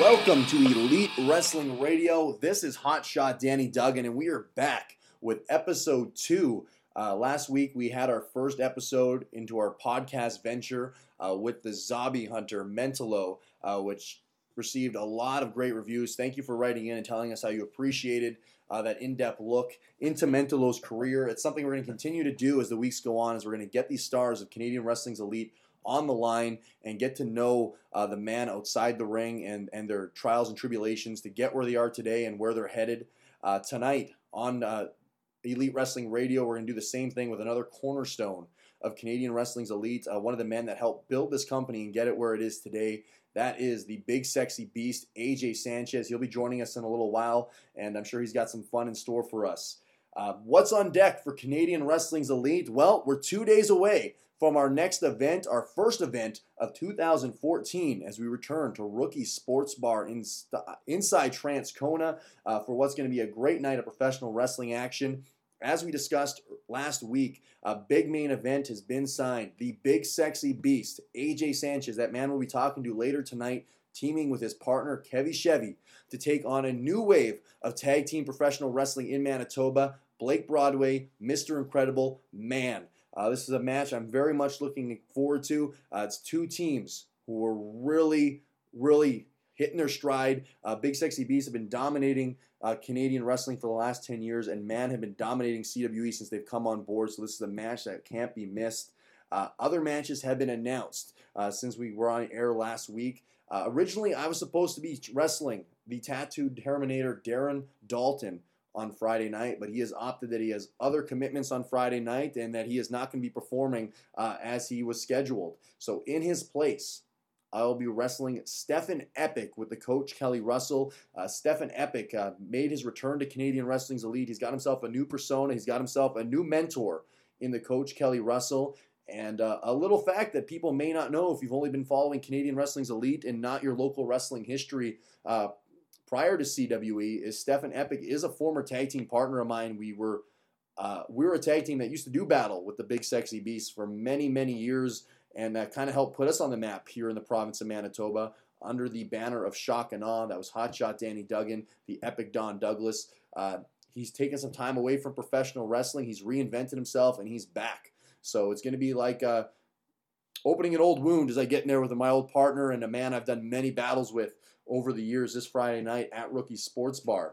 Welcome to Elite Wrestling Radio. This is Hotshot Danny Duggan, and we are back with episode 2. Last week, we had our first episode into our podcast venture with the Zombie Hunter, Mentalo, which received a lot of great reviews. Thank you for writing in and telling us how you appreciated that in-depth look into Mentalo's career. It's something we're going to continue to do as the weeks go on, as we're going to get these stars of Canadian Wrestling's Elite on the line and get to know the man outside the ring and their trials and tribulations to get where they are today and where they're headed. Tonight on Elite Wrestling Radio, we're going to do the same thing with another cornerstone of Canadian Wrestling's Elite, one of the men that helped build this company and get it where it is today. That is the big sexy beast, AJ Sanchez. He'll be joining us in a little while, and I'm sure he's got some fun in store for us. What's on deck for Canadian Wrestling's Elite? Well, we're 2 days away from our next event, our first event of 2014, as we return to Rookie Sports Bar inside Transcona for what's going to be a great night of professional wrestling action. As we discussed last week, a big main event has been signed. The big sexy beast, AJ Sanchez, that man we'll be talking to later tonight, teaming with his partner, Kevy Chevy, to take on a new wave of tag team professional wrestling in Manitoba, Blake Broadway, Mr. Incredible, Man. This is a match I'm very much looking forward to. It's two teams who are really hitting their stride. Big Sexy Beasts have been dominating Canadian wrestling for the last 10 years, and Man have been dominating CWE since they've come on board, so this is a match that can't be missed. Other matches have been announced since we were on air last week. Originally, I was supposed to be wrestling the Tattooed Terminator Darren Dalton on Friday night, but he has opted that he has other commitments on Friday night and that he is not going to be performing as he was scheduled. So in his place, I'll be wrestling Stephen Epic with the coach Kelly Russell. Stephen Epic made his return to Canadian Wrestling's Elite. He's got himself a new persona. He's got himself a new mentor in the coach Kelly Russell. And a little fact that people may not know if you've only been following Canadian Wrestling's Elite and not your local wrestling history prior to CWE is Stephen Epic is a former tag team partner of mine. We were a tag team that used to do battle with the Big Sexy Beasts for many years, and that kind of helped put us on the map here in the province of Manitoba under the banner of Shock and Awe. That was Hotshot Danny Duggan, the Epic Don Douglas. He's taken some time away from professional wrestling. He's reinvented himself, and he's back. So it's going to be like opening an old wound as I get in there with my old partner and a man I've done many battles with over the years this Friday night at Rookie Sports Bar.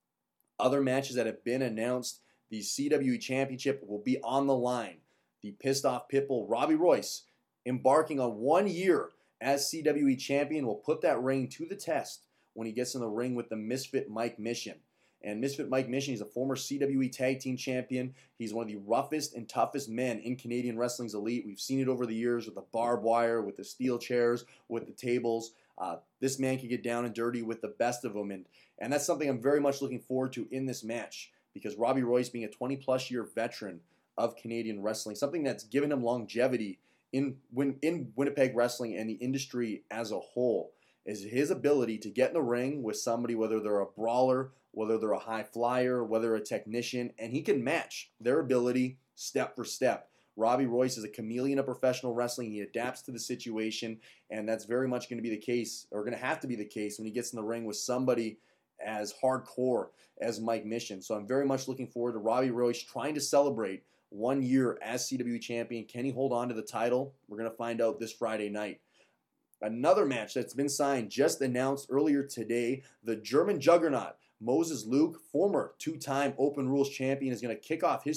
Other matches that have been announced, the CWE Championship will be on the line. The pissed off pitbull Robbie Royce, embarking on 1 year as CWE Champion, will put that ring to the test when he gets in the ring with the Misfit Mike Mission. And Misfit Mike Mission, he's a former CWE Tag Team Champion. He's one of the roughest and toughest men in Canadian Wrestling's Elite. We've seen it over the years with the barbed wire, with the steel chairs, with the tables. This man can get down and dirty with the best of them. And that's something I'm very much looking forward to in this match, because Robbie Royce, being a 20-plus year veteran of Canadian wrestling, something that's given him longevity in Winnipeg wrestling and the industry as a whole, is his ability to get in the ring with somebody, whether they're a brawler, whether they're a high flyer, whether a technician, and he can match their ability step for step. Robbie Royce is a chameleon of professional wrestling. He adapts to the situation, and that's very much going to be the case, or going to have to be the case, when he gets in the ring with somebody as hardcore as Mike Mission. So I'm very much looking forward to Robbie Royce trying to celebrate 1 year as CWE Champion. Can he hold on to the title? We're going to find out this Friday night. Another match that's been signed, just announced earlier today, the German Juggernaut, Moses Luke, former two-time Open Rules champion, is going to kick off his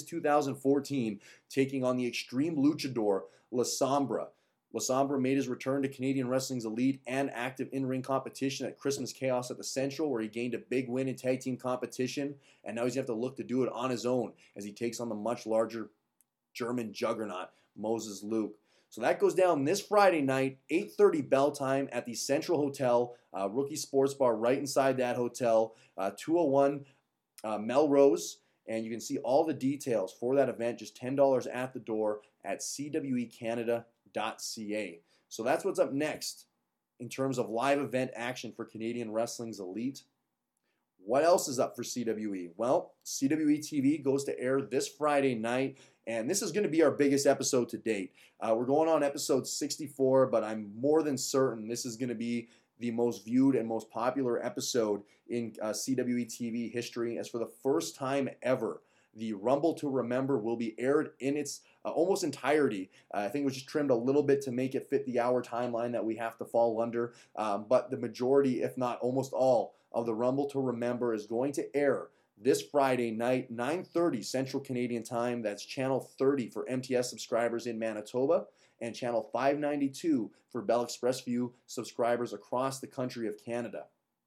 2014 taking on the Extreme Luchador, La Sombra. La Sombra made his return to Canadian Wrestling's Elite and active in-ring competition at Christmas Chaos at the Central, where he gained a big win in tag team competition, and now he's going to have to look to do it on his own as he takes on the much larger German Juggernaut, Moses Luke. So that goes down this Friday night, 8:30 bell time at the Central Hotel, Rookie Sports Bar right inside that hotel, 201 Melrose. And you can see all the details for that event, just $10 at the door at cwecanada.ca. So that's what's up next in terms of live event action for Canadian Wrestling's Elite. What else is up for CWE? Well, CWE TV goes to air this Friday night, and this is going to be our biggest episode to date. We're going on episode 64, but I'm more than certain this is going to be the most viewed and most popular episode in CWE TV history, as for the first time ever, the Rumble to Remember will be aired in its almost entirety. I think it was just trimmed a little bit to make it fit the hour timeline that we have to fall under. But the majority, if not almost all, of the Rumble to Remember is going to air this Friday night, 9:30 Central Canadian Time. That's Channel 30 for MTS subscribers in Manitoba and Channel 592 for Bell Express View subscribers across the country of Canada.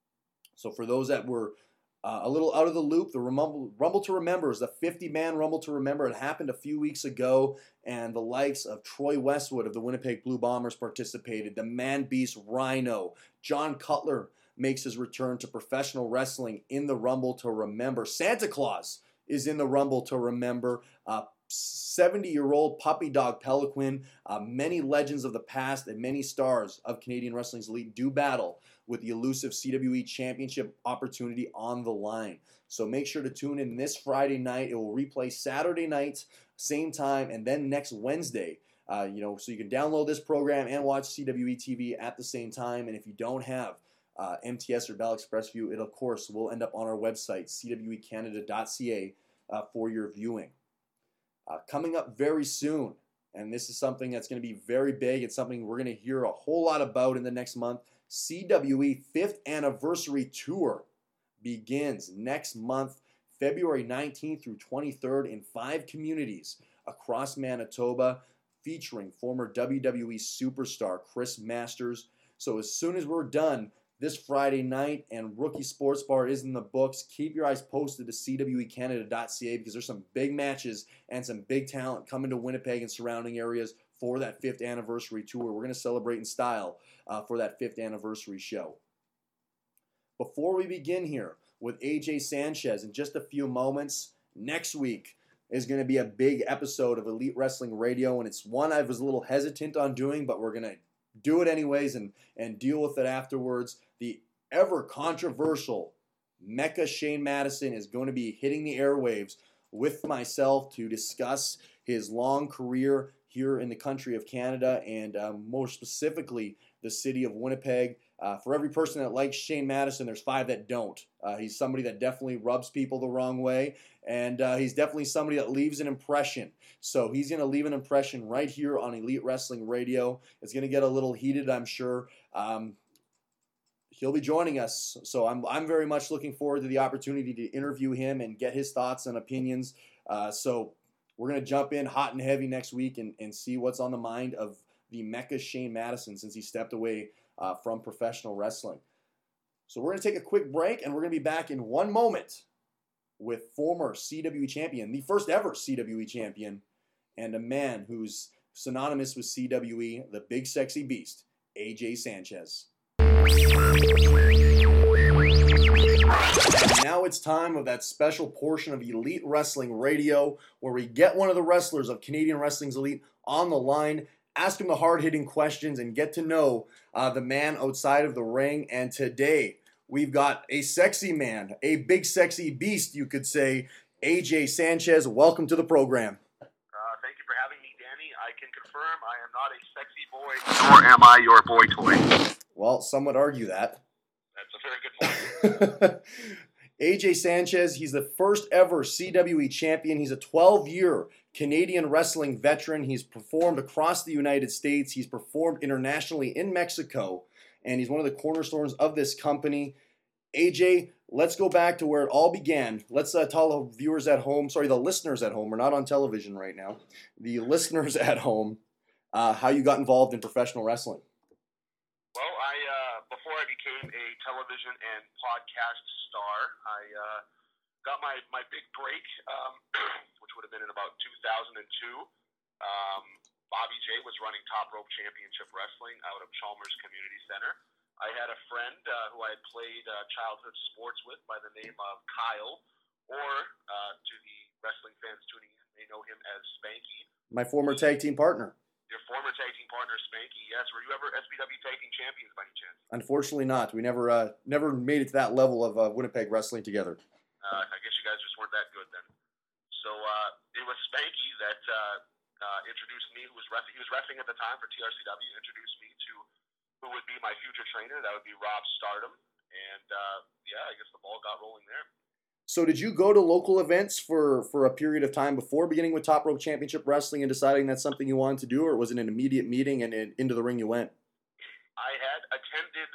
So for those that were a little out of the loop, the Rumble to Remember is the 50-man Rumble to Remember. It happened a few weeks ago, and the likes of Troy Westwood of the Winnipeg Blue Bombers participated. The man-beast Rhino. John Cutler makes his return to professional wrestling in the Rumble to Remember. Santa Claus is in the Rumble to Remember. 70-year-old puppy dog Peliquin. Many legends of the past and many stars of Canadian Wrestling's Elite do battle with the elusive CWE Championship opportunity on the line. So make sure to tune in this Friday night. It will replay Saturday night, same time, and then next Wednesday. So you can download this program and watch CWE TV at the same time. And if you don't have MTS or Bell Express View, it of course will end up on our website, cwecanada.ca, for your viewing. Coming up very soon, and this is something that's going to be very big. It's something we're going to hear a whole lot about in the next month. CWE 5th Anniversary Tour begins next month, February 19th through 23rd in 5 communities across Manitoba, featuring former WWE superstar Chris Masters. So as soon as we're done this Friday night and Rookie Sports Bar is in the books, keep your eyes posted to cwecanada.ca because there's some big matches and some big talent coming to Winnipeg and surrounding areas for that 5th anniversary tour. We're going to celebrate in style for that 5th anniversary show. Before we begin here with AJ Sanchez in just a few moments, next week is going to be a big episode of Elite Wrestling Radio, and it's one I was a little hesitant on doing, but we're going to do it anyways and deal with it afterwards. The ever controversial Mecha Shane Madison is going to be hitting the airwaves with myself to discuss his long career here in the country of Canada and more specifically the city of Winnipeg. For every person that likes Shane Madison, there's 5 that don't. He's somebody that definitely rubs people the wrong way, and he's definitely somebody that leaves an impression. So he's going to leave an impression right here on Elite Wrestling Radio. It's going to get a little heated, I'm sure. He'll be joining us, so I'm very much looking forward to the opportunity to interview him and get his thoughts and opinions. So we're going to jump in hot and heavy next week and see what's on the mind of the Mecha Shane Madison since he stepped away from professional wrestling. So we're going to take a quick break, and we're going to be back in one moment with former CWE champion, the first ever CWE champion, and a man who's synonymous with CWE, the Big Sexy Beast, AJ Sanchez. Now it's time of that special portion of Elite Wrestling Radio where we get one of the wrestlers of Canadian Wrestling's Elite on the line, ask him the hard-hitting questions, and get to know the man outside of the ring. And today, we've got a sexy man, a big sexy beast, you could say, AJ Sanchez. Welcome to the program. Thank you for having me, Danny. I can confirm I am not a sexy boy, nor am I your boy toy. Well, some would argue that. That's a very good point. AJ Sanchez, he's the first ever CWE champion. He's a 12-year Canadian wrestling veteran. He's performed across the United States. He's performed internationally in Mexico, and he's one of the cornerstones of this company. AJ, let's go back to where it all began. Let's tell the viewers at home, the listeners at home, we're not on television right now, the listeners at home, how you got involved in professional wrestling. Well, before I became a television and podcast star, I got my big break, which would have been in about 2002. Bobby J was running Top Rope Championship Wrestling out of Chalmers Community Center. I had a friend who I had played childhood sports with by the name of Kyle, or to the wrestling fans tuning in, may know him as Spanky. My former tag team partner. Your former tag team partner, Spanky, yes. Were you ever SPW tag team champions by any chance? Unfortunately not. We never made it to that level of Winnipeg wrestling together. I guess you guys just weren't that good then. So it was Spanky that introduced me. He was reffing at the time for TRCW. Introduced me to who would be my future trainer. That would be Rob Stardom. And, yeah, I guess the ball got rolling there. So did you go to local events for a period of time before beginning with Top Rope Championship Wrestling and deciding that's something you wanted to do, or was it an immediate meeting and into the ring you went? I had attended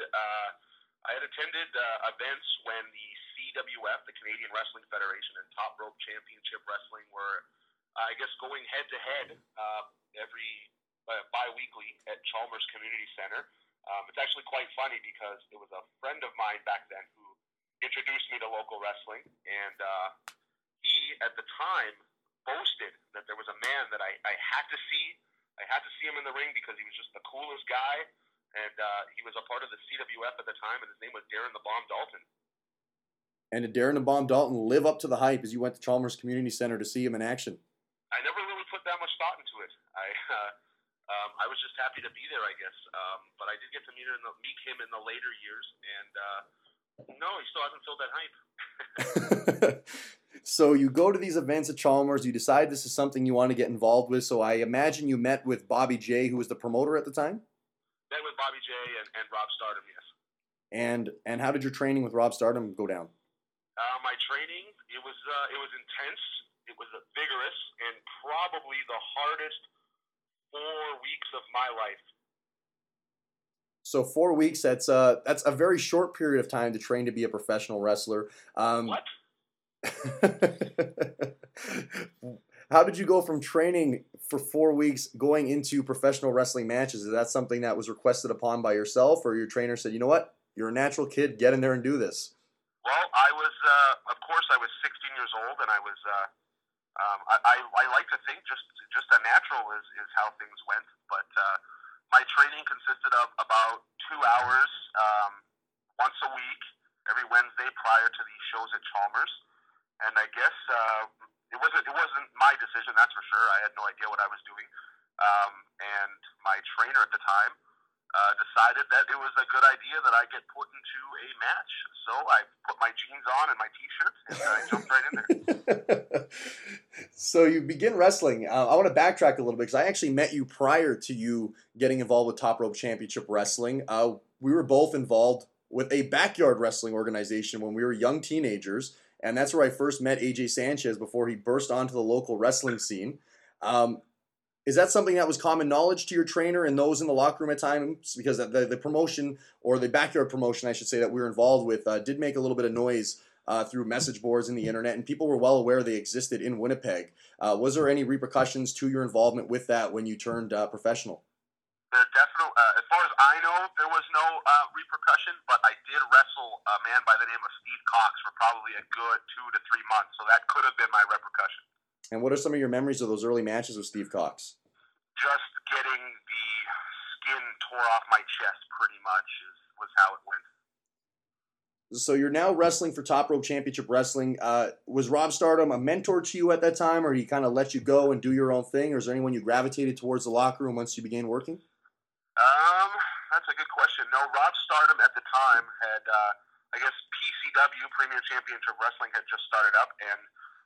events when the CWF, the Canadian Wrestling Federation, and Top Rope Championship Wrestling were, I guess, going head to head every bi-weekly at Chalmers Community Center. It's actually quite funny because it was a friend of mine back then who introduced me to local wrestling, and he at the time boasted that there was a man that I had to see. I had to see him in the ring because he was just the coolest guy, and he was a part of the CWF at the time, and his name was Darren the Bomb Dalton. And did Darren the Bomb Dalton live up to the hype as you went to Chalmers Community Center to see him in action? I never really put that much thought into it. I was just happy to be there, I guess. But I did get to meet him in the later years, and no, he still hasn't filled that hype. So you go to these events at Chalmers, you decide this is something you want to get involved with, so I imagine you met with Bobby J, who was the promoter at the time? Met with Bobby J and Rob Stardom, yes. And how did your training with Rob Stardom go down? My training, it was intense, it was vigorous, and probably the hardest 4 weeks of my life. So 4 weeks, that's a very short period of time to train to be a professional wrestler. What? How did you go from training for 4 weeks going into professional wrestling matches? Is that something that was requested upon by yourself, or your trainer said, you know what, you're a natural kid, get in there and do this? Well, I was, of course, I was 16 years old, and I was, I like to think just a natural is how things went, but my training consisted of about 2 hours once a week, every Wednesday prior to the shows at Chalmers. And I guess it wasn't my decision, that's for sure. I had no idea what I was doing. And my trainer at the time decided that it was a good idea that I get put into a match. So I put my jeans on and my T-shirt, and I jumped right in there. So you begin wrestling. I want to backtrack a little bit because I actually met you prior to you getting involved with Top Rope Championship Wrestling. We were both involved with a backyard wrestling organization when we were young teenagers, and that's where I first met AJ Sanchez before he burst onto the local wrestling scene. Is that something that was common knowledge to your trainer and those in the locker room at times? Because the promotion, or the backyard promotion, I should say, that we were involved with did make a little bit of noise through message boards and the internet, and people were well aware they existed in Winnipeg. Was there any repercussions to your involvement with that when you turned professional? There definitely, as far as I know, there was no repercussion, but I did wrestle a man by the name of Steve Cox for probably a good 2 to 3 months, so that could have been my repercussion. And what are some of your memories of those early matches with Steve Cox? Just getting the skin tore off my chest, pretty much, was how it went. So you're now wrestling for Top Rope Championship Wrestling. Was Rob Stardom a mentor to you at that time, or he kind of let you go and do your own thing, or is there anyone you gravitated towards the locker room once you began working? That's a good question. No, Rob Stardom at the time had, I guess, PCW, Premier Championship Wrestling, had just started up, and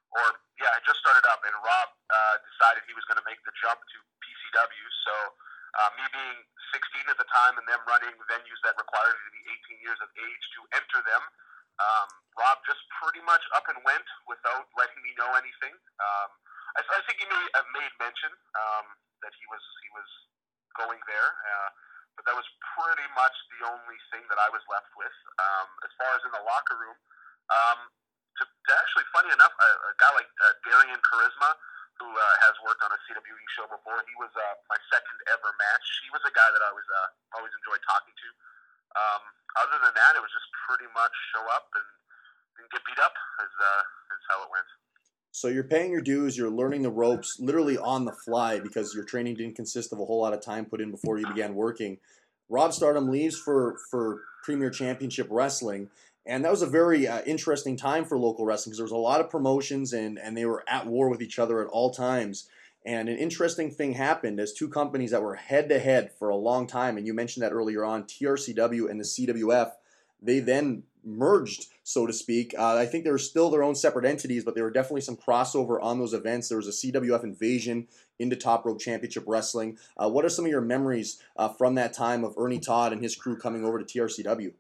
Rob decided he was going to make the jump to PCW. So me being 16 at the time and them running venues that required you to be 18 years of age to enter them, Rob just pretty much up and went without letting me know anything. I think he may have made mention that he was going there, but that was pretty much the only thing that I was left with. As far as in the locker room, actually, funny enough, a guy like Darian Charisma, who has worked on a CWE show before, he was my second ever match. He was a guy that I always enjoyed talking to. Other than that, it was just pretty much show up and get beat up is how it went. So you're paying your dues, you're learning the ropes literally on the fly because your training didn't consist of a whole lot of time put in before you began working. Rob Stardom leaves for Premier Championship Wrestling, and that was a very interesting time for local wrestling because there was a lot of promotions and they were at war with each other at all times. And an interesting thing happened as two companies that were head-to-head for a long time, and you mentioned that earlier on, TRCW and the CWF, they then merged, so to speak. I think they were still their own separate entities, but there were definitely some crossover on those events. There was a CWF invasion into Top Rope Championship Wrestling. What are some of your memories from that time of Ernie Todd and his crew coming over to TRCW?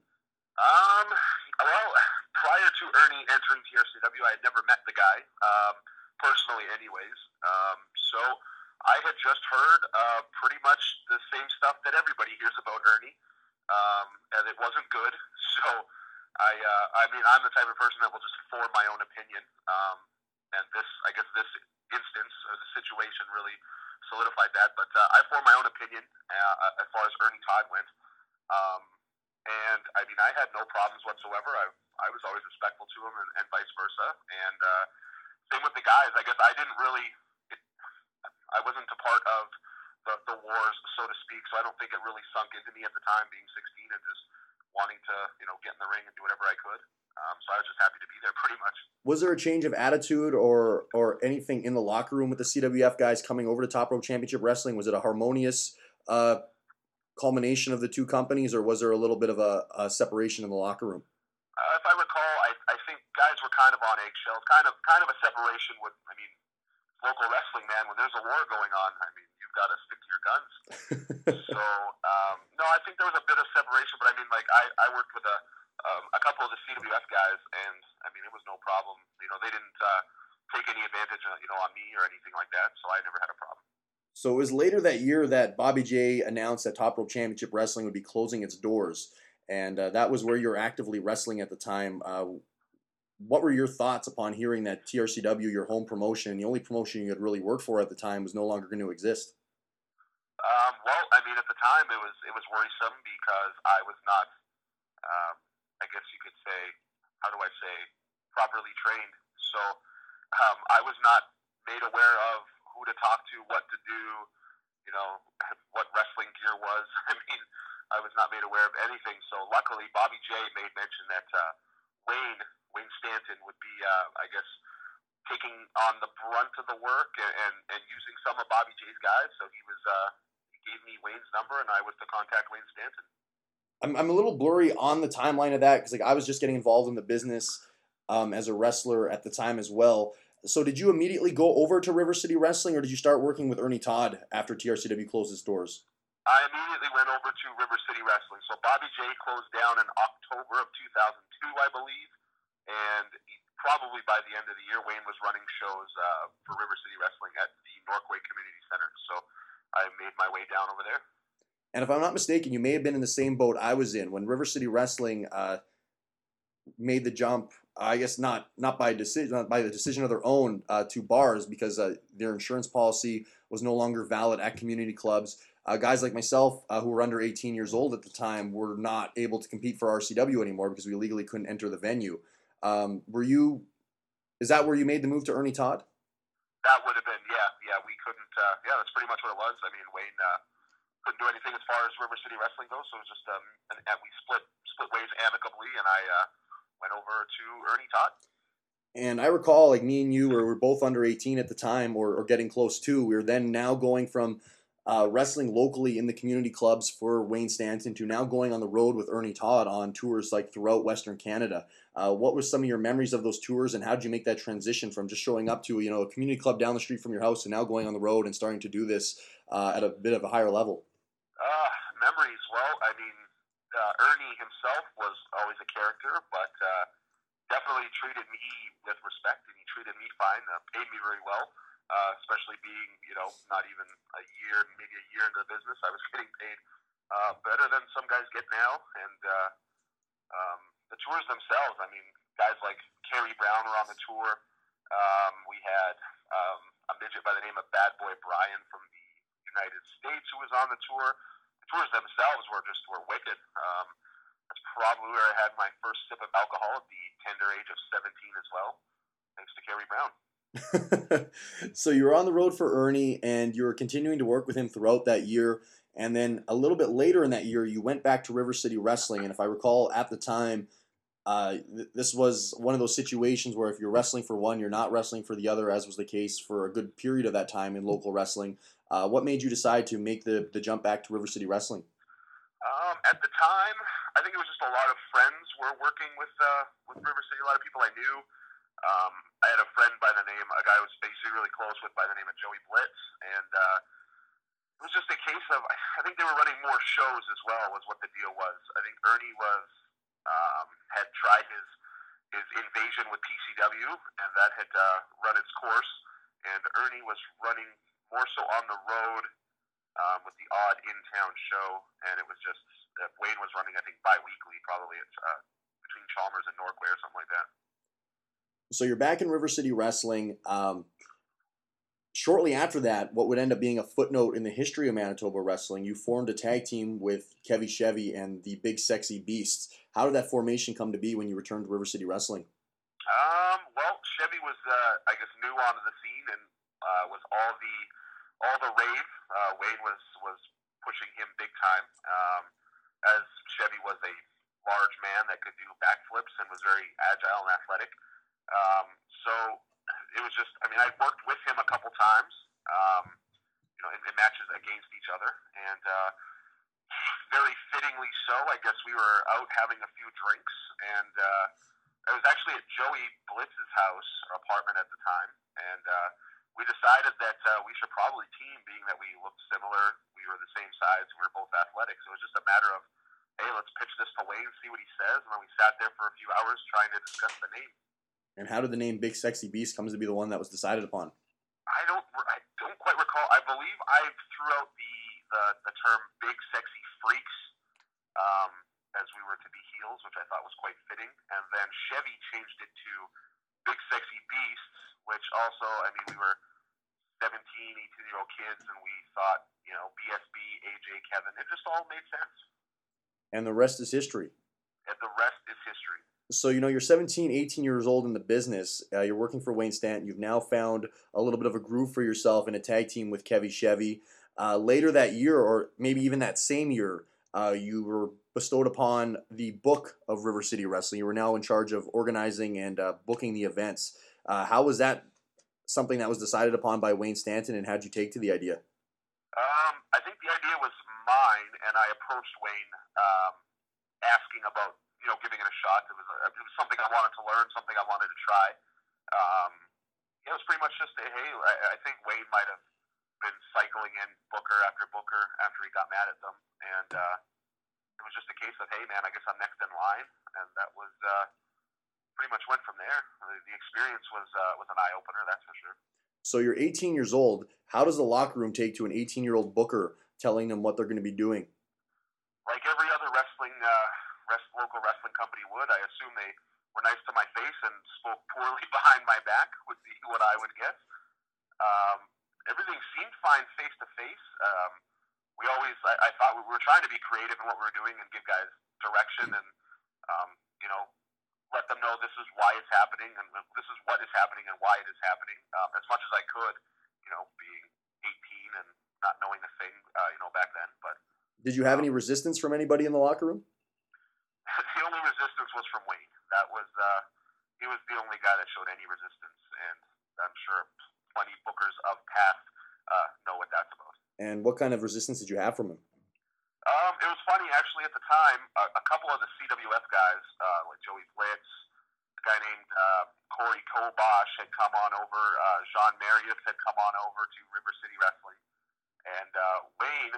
Well, prior to Ernie entering TRCW, I had never met the guy, personally anyways. So I had just heard pretty much the same stuff that everybody hears about Ernie, and it wasn't good. So I mean, I'm the type of person that will just form my own opinion, and I guess this instance or the situation really solidified that. But I formed my own opinion as far as Ernie Todd went. And I mean, I had no problems whatsoever. I was always respectful to him, and vice versa. And same with the guys. I guess I didn't really, I wasn't a part of the wars, so to speak. So I don't think it really sunk into me at the time, being 16 and just wanting to, get in the ring and do whatever I could. So I was just happy to be there, pretty much. Was there a change of attitude or anything in the locker room with the CWF guys coming over to Top Rope Championship Wrestling? Was it a harmonious culmination of the two companies, or was there a little bit of a separation in the locker room? If I recall, I think guys were kind of on eggshells, kind of a separation with, I mean, local wrestling, man, when there's a war going on, I mean, you've got to stick to your guns. So, no, I think there was a bit of separation, but I mean, like, I worked with a couple of the CWF guys, and, I mean, it was no problem. They didn't take any advantage, on me or anything like that, so I never had a problem. So it was later that year that Bobby J announced that Top Rope Championship Wrestling would be closing its doors, and that was where you were actively wrestling at the time. What were your thoughts upon hearing that TRCW, your home promotion, the only promotion you had really worked for at the time, was no longer going to exist? Well, I mean, at the time it was worrisome because I was not, I guess you could say, how do I say, properly trained. So I was not made aware of who to talk to, what to do, what wrestling gear was. I mean, I was not made aware of anything. So luckily, Bobby J made mention that Wayne Stanton would be, I guess, taking on the brunt of the work and using some of Bobby J's guys. So he gave me Wayne's number, and I was to contact Wayne Stanton. I'm a little blurry on the timeline of that because I was just getting involved in the business as a wrestler at the time as well. So did you immediately go over to River City Wrestling, or did you start working with Ernie Todd after TRCW closed its doors? I immediately went over to River City Wrestling. So Bobby J closed down in October of 2002, I believe, and probably by the end of the year, Wayne was running shows for River City Wrestling at the Norquay Community Center. So I made my way down over there. And if I'm not mistaken, you may have been in the same boat I was in when River City Wrestling made the jump. I guess not by decision, not by the decision of their own, to bars, because their insurance policy was no longer valid at community clubs. Guys like myself, who were under 18 years old at the time, were not able to compete for RCW anymore because we legally couldn't enter the venue. Is that where you made the move to Ernie Todd? That would have been, yeah. We couldn't. That's pretty much what it was. I mean, Wayne couldn't do anything as far as River City Wrestling goes, so it was just and we split ways amicably, and I went over to Ernie Todd. And I recall, like, me and you were both under 18 at the time, or getting close to. We were then now going from wrestling locally in the community clubs for Wayne Stanton to now going on the road with Ernie Todd on tours like throughout Western Canada. What were some of your memories of those tours, and how did you make that transition from just showing up to a community club down the street from your house to now going on the road and starting to do this at a bit of a higher level? Memories. Well, I mean, Ernie himself was always a character, but definitely treated me with respect, and he treated me fine, paid me very well, especially being, not even a year, maybe a year into the business. I was getting paid better than some guys get now, and the tours themselves, I mean, guys like Kerry Brown were on the tour. We had a midget by the name of Bad Boy Brian from the United States who was on the tour. Tours themselves were wicked. That's probably where I had my first sip of alcohol at the tender age of 17 as well, thanks to Kerry Brown. So you were on the road for Ernie, and you were continuing to work with him throughout that year. And then a little bit later in that year, you went back to River City Wrestling. And if I recall, at the time, this was one of those situations where if you're wrestling for one, you're not wrestling for the other, as was the case for a good period of that time in local wrestling. What made you decide to make the jump back to River City Wrestling? At the time, I think it was just a lot of friends were working with River City. A lot of people I knew. I had a friend by the name, a guy I was basically really close with by the name of Joey Blitz, and it was just a case of I think they were running more shows as well. Was what the deal was. I think Ernie was had tried his invasion with PCW, and that had run its course. And Ernie was running more so on the road with the odd in-town show, and it was just Wayne was running, I think, bi-weekly, probably it's between Chalmers and Norquay or something like that. So you're back in River City Wrestling. Shortly after that, what would end up being a footnote in the history of Manitoba wrestling, you formed a tag team with Kevy Chevy and the Big Sexy Beasts. How did that formation come to be when you returned to River City Wrestling? Well, Chevy was, I guess, new onto the scene and was all the rave. Wayne was pushing him big time, as Chevy was a large man that could do backflips and was very agile and athletic. So it was just, I mean, I worked with him a couple times, in matches against each other, and very fittingly so. I guess we were out having a few drinks, and I was actually at Joey Blitz's house or apartment at the time, and we decided that we should probably team, being that we looked similar, we were the same size, we were both athletic. So it was just a matter of, hey, let's pitch this to Wayne, see what he says, and then we sat there for a few hours trying to discuss the name. And how did the name Big Sexy Beast come to be the one that was decided upon? I don't quite recall. I believe I threw out the term Big Sexy Freaks, as we were to be heels, which I thought was quite fitting. And then Chevy changed it to Big Sexy Beasts, which also, I mean, we were 17, 18-year-old kids, and we thought, BSB, AJ, Kevin, it just all made sense. And the rest is history. And the rest is history. So, you're 17, 18 years old in the business. You're working for Wayne Stanton. You've now found a little bit of a groove for yourself in a tag team with Kevy Chevy. Later that year, or maybe even that same year, you were bestowed upon the book of River City Wrestling. You were now in charge of organizing and booking the events. How was that something that was decided upon by Wayne Stanton, and how'd you take to the idea? I think the idea was mine, and I approached Wayne asking about giving it a shot. It was something I wanted to learn, something I wanted to try. It was pretty much just hey, I think Wayne might have been cycling in Booker after he got mad at them, and it was just a case of, hey man, I guess I'm next in line, and that was pretty much went from there. The experience was an eye opener, that's for sure. So you're 18 years old. How does the locker room take to an 18-year-old booker telling them what they're going to be doing? Like every other local wrestling company would, I assume they were nice to my face and spoke poorly behind my back, would be what I would guess. Everything seemed fine face to face. I thought we were trying to be creative in what we were doing and give guys direction and, let them know this is why it's happening and this is what is happening and why it is happening, as much as I could, being 18 and not knowing a thing, back then. But did you have any resistance from anybody in the locker room? The only resistance was from Wayne. That was he was the only guy that showed any resistance, and I'm sure plenty bookers of past know what that's about. And what kind of resistance did you have from him? It was funny, actually, at the time, a couple of the CWF guys, like Joey Blitz, a guy named Corey Kobosh had come on over, Jean Marius had come on over to River City Wrestling, and Wayne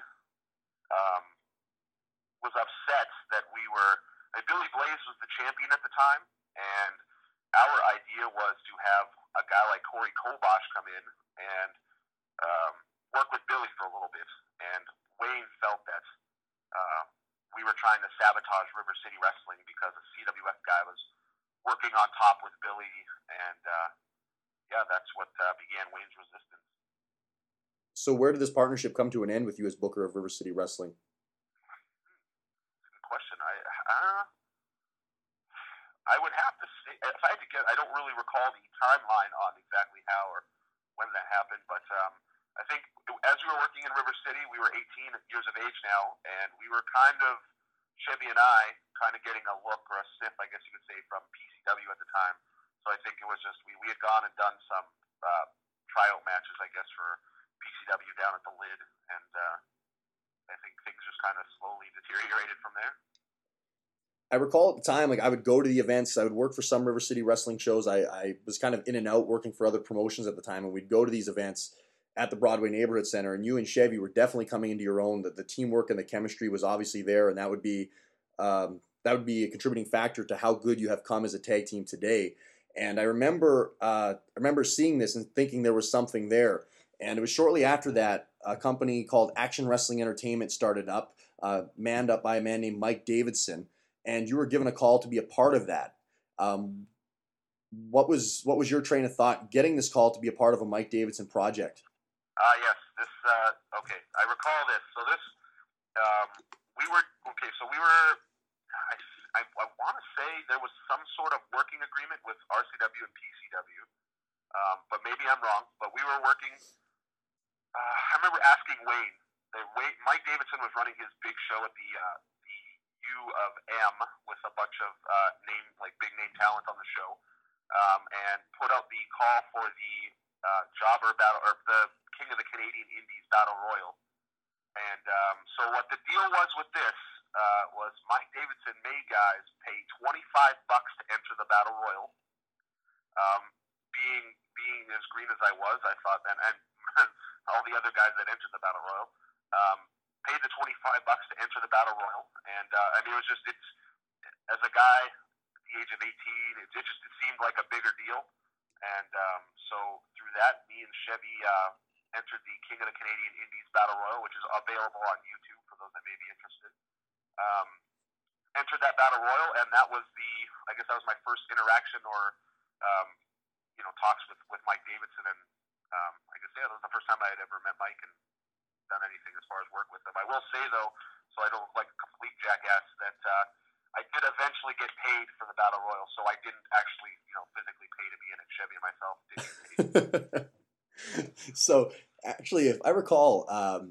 was upset that Billy Blaze was the champion at the time, and our idea was to have a guy like Corey Kobosh come in and work with Billy for a little bit, and Wayne felt that we were trying to sabotage River City Wrestling because a CWF guy was working on top with Billy, and that's what began Wayne's resistance. So where did this partnership come to an end with you as booker of River City Wrestling? Good question. I would have to say, if I had to guess, I don't really recall the timeline on exactly how or when that happened, but I think as we were working in River City, we were 18 years of age now, and we were Chevy and I, getting a look or a sniff, I guess you could say, from PCW at the time. So I think it was just, we had gone and done some tryout matches, I guess, for PCW down at the Lid, and I think things just kind of slowly deteriorated from there. I recall at the time, like I would go to the events. I would work for some River City wrestling shows. I was kind of in and out working for other promotions at the time, and we'd go to these events at the Broadway Neighborhood Center. And you and Chevy were definitely coming into your own. That the teamwork and the chemistry was obviously there, and that would be a contributing factor to how good you have come as a tag team today. And I remember seeing this and thinking there was something there. And it was shortly after that a company called Action Wrestling Entertainment started up, manned up by a man named Mike Davidson, and you were given a call to be a part of that. What was your train of thought getting this call to be a part of a Mike Davidson project? Yes. This. Okay. I recall this. So this. We were okay. So we were. I want to say there was some sort of working agreement with RCW and PCW, but maybe I'm wrong. But we were working. I remember asking Wayne. Mike Davidson was running his big show at the U of M with a bunch of big name talent on the show, and put out the call for the Jobber Battle or the King of the Canadian Indies Battle Royal. And so what the deal was with this was Mike Davidson made guys pay $25 to enter the Battle Royal. Being as green as I was, I thought then, and all the other guys that entered the Battle Royal paid the $25 to enter the Battle Royal. And I mean, it's as a guy at the age of 18, it seemed like a bigger deal. And so through that, me and Chevy entered the King of the Canadian Indies Battle Royal, which is available on YouTube for those that may be interested. Entered that Battle Royal, and that was that was my first interaction or talks with Mike Davidson, and that was the first time I had ever met Mike and done anything as far as work with him. I will say though, so I don't look like a complete jackass, that I did eventually get paid for the Battle Royal, so I didn't actually physically pay to be in it. Chevy and myself did get paid. So actually, if I recall,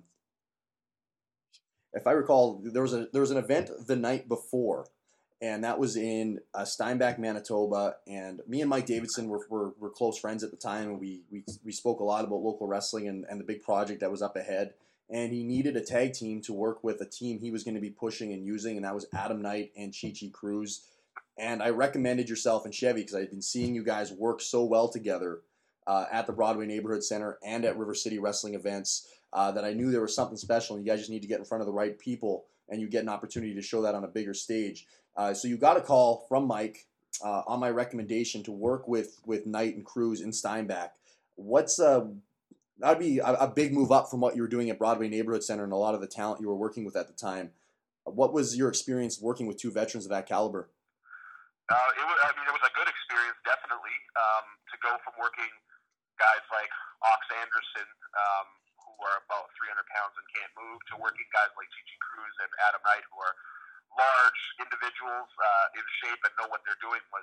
there was an event the night before, and that was in Steinbach, Manitoba. And me and Mike Davidson were close friends at the time, and we spoke a lot about local wrestling and the big project that was up ahead. And he needed a tag team to work with a team he was going to be pushing and using, and that was Adam Knight and Chi-Chi Cruz. And I recommended yourself and Chevy because I had been seeing you guys work so well together at the Broadway Neighborhood Center and at River City wrestling events that I knew there was something special, and you guys just need to get in front of the right people, and you get an opportunity to show that on a bigger stage. So you got a call from Mike on my recommendation to work with Knight and Cruz in Steinbach. That'd be a big move up from what you were doing at Broadway Neighborhood Center and a lot of the talent you were working with at the time. What was your experience working with two veterans of that caliber? It was a good experience, definitely. To go from working guys like Ox Anderson, who are about 300 pounds and can't move, to working guys like Chi-Chi Cruz and Adam Knight, who are large individuals in shape and know what they're doing, was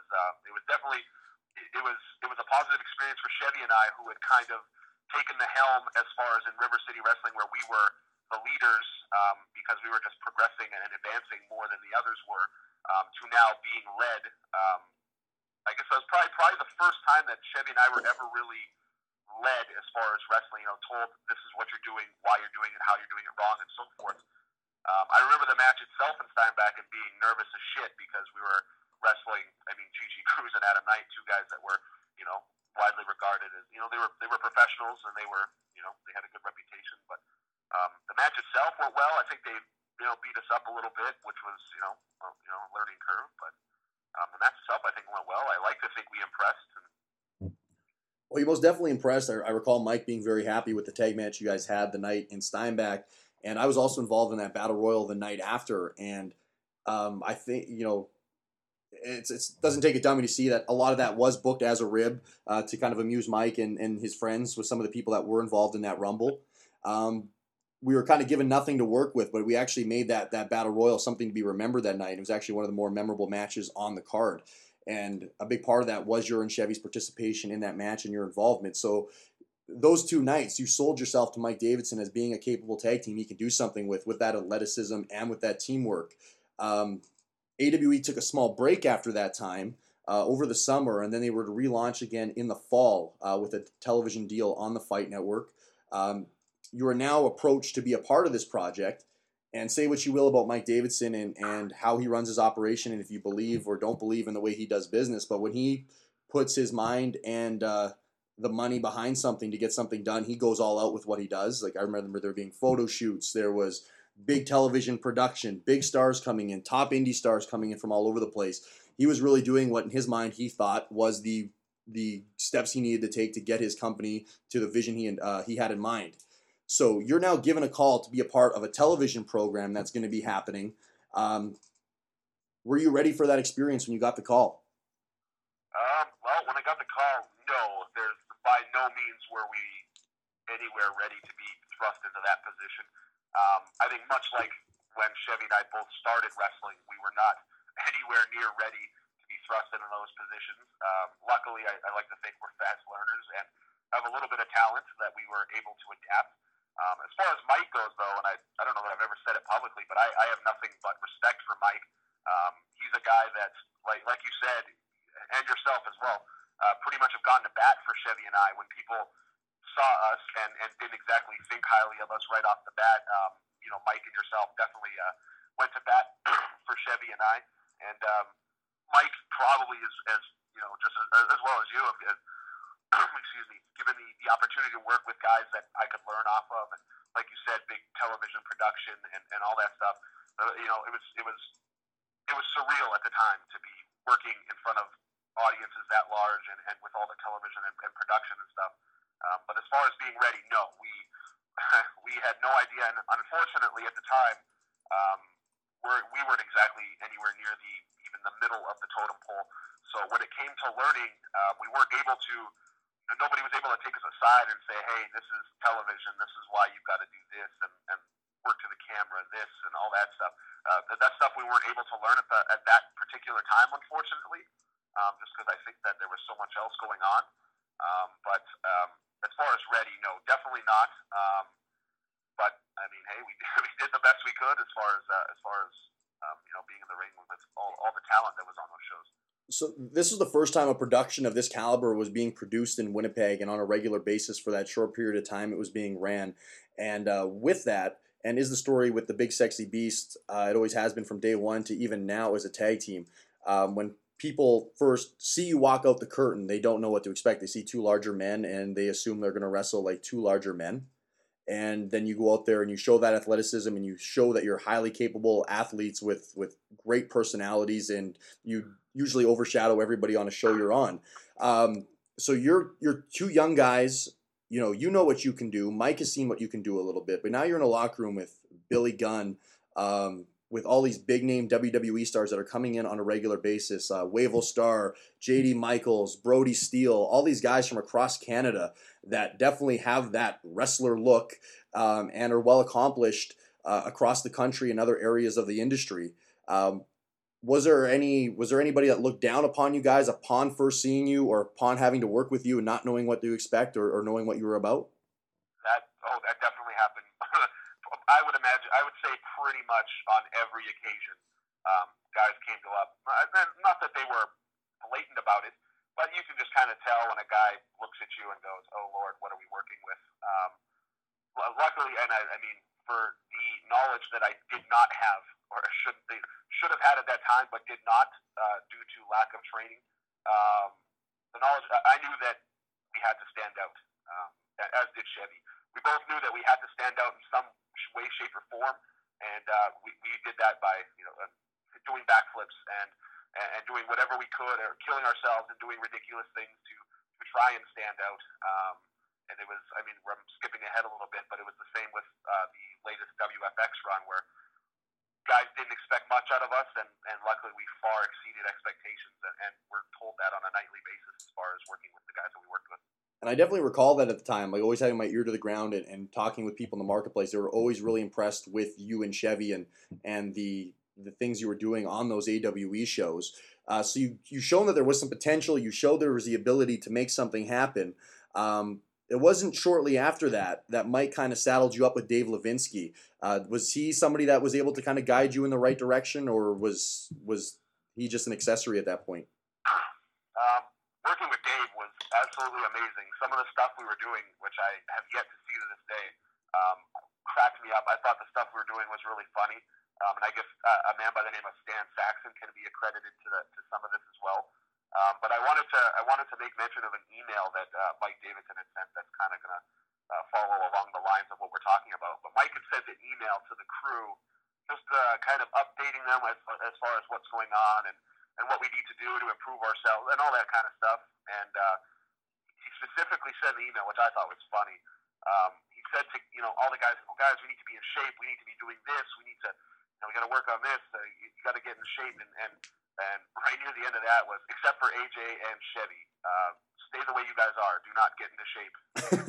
a positive experience for Chevy and I, who had kind of taken the helm as far as in River City Wrestling, where we were the leaders because we were just progressing and advancing more than the others were, to now being led. I guess that was probably the first time that Chevy and I were ever really led as far as wrestling, told this is what you're doing, why you're doing it, how you're doing it wrong, and so forth. I remember the match itself in Steinbach and being nervous as shit because we were wrestling, Chi-Chi Cruz and Adam Knight, two guys that were, widely regarded as, they were professionals, and they were, they had a good reputation. But the match itself went well. I think they, beat us up a little bit, which was, a learning curve. But the match itself, I think, went well. I like to think we impressed. Well, you most definitely impressed. I recall Mike being very happy with the tag match you guys had the night in Steinbach, and I was also involved in that Battle Royal the night after. And I think, it doesn't take a dummy to see that a lot of that was booked as a rib to kind of amuse Mike and his friends with some of the people that were involved in that Rumble. We were kind of given nothing to work with, but we actually made that Battle Royal something to be remembered that night. It was actually one of the more memorable matches on the card. And a big part of that was your and Chevy's participation in that match and your involvement. So those two nights, you sold yourself to Mike Davidson as being a capable tag team he can do something with that athleticism and with that teamwork. AWE took a small break after that time over the summer, and then they were to relaunch again in the fall with a television deal on the Fight Network. You are now approached to be a part of this project, And say what you will about Mike Davidson and how he runs his operation, and if you believe or don't believe in the way he does business, but when he puts his mind and the money behind something to get something done, he goes all out with what he does. Like I remember there being photo shoots, there was big television production, big stars coming in, top indie stars coming in from all over the place. He was really doing what in his mind he thought was the steps he needed to take to get his company to the vision he had in mind. So you're now given a call to be a part of a television program that's going to be happening. Were you ready for that experience when you got the call? Well, when I got the call, no. There's by no means were we anywhere ready to be thrust into that position. I think much like when Chevy and I both started wrestling, we were not anywhere near ready to be thrust into those positions. Luckily, I like to think we're fast learners and have a little bit of talent that we were able to adapt. As far as Mike goes, though, and I don't know that I've ever said it publicly, but I have nothing but respect for Mike. He's a guy that, like you said, and yourself as well, pretty much have gone to bat for Chevy and I when people saw us and didn't exactly think highly of us right off the bat. Mike and yourself definitely went to bat for Chevy and I. And Mike probably is, as just as well as you have, excuse me, given the opportunity to work with guys that I could learn off of, and like you said, big television production and all that stuff. It was surreal at the time to be working in front of audiences that large and with all the television and production and stuff. But as far as being ready, no, we had no idea, and unfortunately at the time, we weren't exactly anywhere near even the middle of the totem pole. So when it came to learning, we weren't able to. Nobody was able to take us aside and say, "Hey, this is television. This is why you've got to do this and work to the camera, this and all that stuff." That stuff we weren't able to learn at that particular time, unfortunately, just because I think that there was so much else going on. But as far as ready, no, definitely not. But I mean, hey, we did the best we could as far as being in the ring with all the talent that was on those shows. So this was the first time a production of this caliber was being produced in Winnipeg and on a regular basis for that short period of time it was being ran. And with that, and is the story with the Big Sexy Beast, it always has been from day one to even now as a tag team. When people first see you walk out the curtain, they don't know what to expect. They see two larger men and they assume they're going to wrestle like two larger men. And then you go out there and you show that athleticism and you show that you're highly capable athletes with great personalities, and you usually overshadow everybody on a show you're on. So you're two young guys, you know what you can do. Mike has seen what you can do a little bit, but now you're in a locker room with Billy Gunn, with all these big name WWE stars that are coming in on a regular basis. Wavell Star, JD Michaels, Brody Steele, all these guys from across Canada that definitely have that wrestler look and are well accomplished across the country and other areas of the industry. Was there anybody that looked down upon you guys upon first seeing you or upon having to work with you and not knowing what to expect or knowing what you were about? That definitely happened. I would say pretty much on every occasion, guys came to up. Not that they were blatant about it, but you can just kind of tell when a guy looks at you and goes, "Oh Lord, what are we working with?" Luckily, and I mean, for the knowledge that I did not have, or should have had at that time, but did not due to lack of training. The knowledge I knew that we had to stand out, as did Chevy. We both knew that we had to stand out in some way, shape, or form, and we did that by doing backflips and doing whatever we could, or killing ourselves and doing ridiculous things to try and stand out. And it was, I mean, I'm skipping ahead a little bit, but it was the same with the latest WFX run where guys didn't expect much out of us, and luckily we far exceeded expectations, and we're told that on a nightly basis as far as working with the guys that we worked with. And I definitely recall that at the time, like always having my ear to the ground and talking with people in the marketplace. They were always really impressed with you and Chevy and the things you were doing on those AWE shows. So you shown that there was some potential. You showed there was the ability to make something happen. It wasn't shortly after that Mike kind of saddled you up with Dave Levinsky. Was he somebody that was able to kind of guide you in the right direction, or was he just an accessory at that point? Working with Dave was absolutely amazing. Some of the stuff we were doing, which I have yet to see to this day, cracked me me up. I thought the stuff we were doing was really funny. And I guess a man by the name of Stan Saxon can be accredited to some of this as well. But I wanted to make mention of an email that Mike Davidson had sent that's kind of going to follow along the lines of what we're talking about. But Mike had sent an email to the crew, just kind of updating them as far as what's going on and what we need to do to improve ourselves and all that kind of stuff. And he specifically sent an email, which I thought was funny. He said to all the guys, well, guys, we need to be in shape. We need to be doing this. We need to, we got to work on this. You got to get in shape. And right near the end of that was, except for AJ and Chevy, stay the way you guys are. Do not get into shape.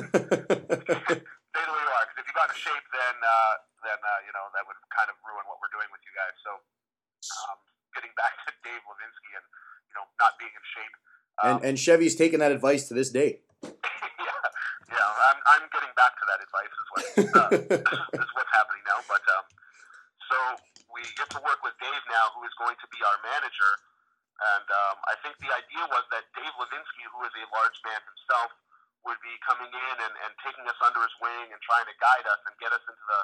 Stay the way you are, because if you got into shape, then that would kind of ruin what we're doing with you guys. So, getting back to Dave Levinsky and not being in shape. And Chevy's taken that advice to this day. yeah, I'm getting back to that advice is what's happening now. But so we get to work with Dave now, who is going to be our manager. And I think the idea was that Dave Levinsky, who is a large man himself, would be coming in and taking us under his wing and trying to guide us and get us into the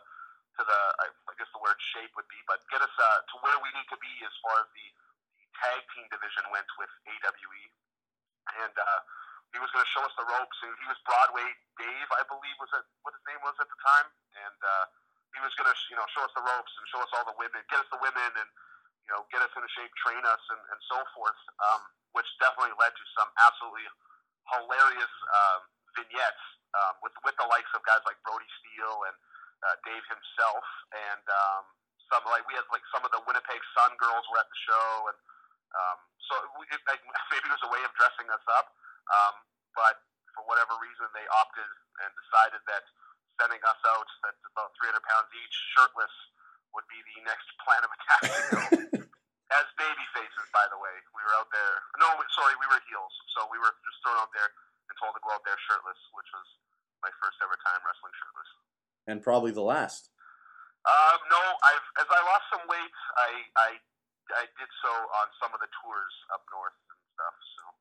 I guess the word shape would be, but get us to where we need to be as far as the tag team division went with AWE. And he was going to show us the ropes. And he was Broadway Dave, I believe, was what his name was at the time. And he was going to show us the ropes and show us all the women, get us the women, and get us into shape, train us, and so forth. Which definitely led to some absolutely hilarious vignettes with the likes of guys like Brody Steele and Dave himself, and we had some of the Winnipeg Sun girls were at the show, and so maybe it was a way of dressing us up, but for whatever reason they opted and decided that sending us out at about 300 pounds each, shirtless, would be the next plan of attack. As baby faces, by the way, we were out there. No, sorry, we were heels, so we were just thrown out there and told to go out there shirtless, which was my first ever time wrestling shirtless. And probably the last. No, as I lost some weight, I did so on some of the tours up north and stuff.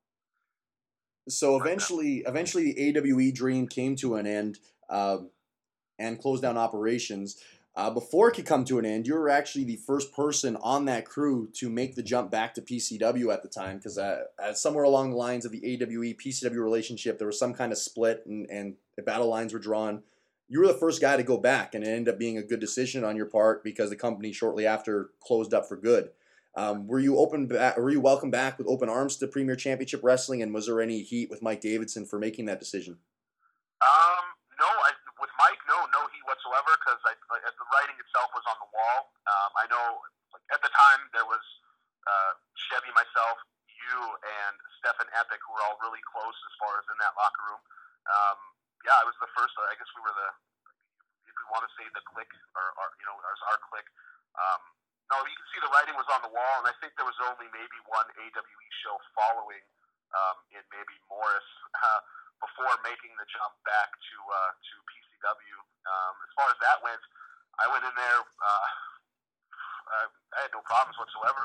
So eventually the AWE dream came to an end and closed down operations. Before it could come to an end, you were actually the first person on that crew to make the jump back to PCW at the time, because somewhere along the lines of the AWE PCW relationship, there was some kind of split and the battle lines were drawn. You were the first guy to go back, and it ended up being a good decision on your part because the company shortly after closed up for good. Were you welcomed back with open arms to Premier Championship Wrestling, and was there any heat with Mike Davidson for making that decision? No, with Mike, no heat whatsoever, because the writing itself was on the wall. I know at the time there was Chevy, myself, you, and Stefan Epic, who were all really close as far as in that locker room. Yeah, I was the first. I guess we were if we want to say the clique, or as our clique. No, you can see the writing was on the wall, and I think there was only maybe one AWE show following in maybe Morris before making the jump back to PCW. As far as that went, I went in there. I had no problems whatsoever.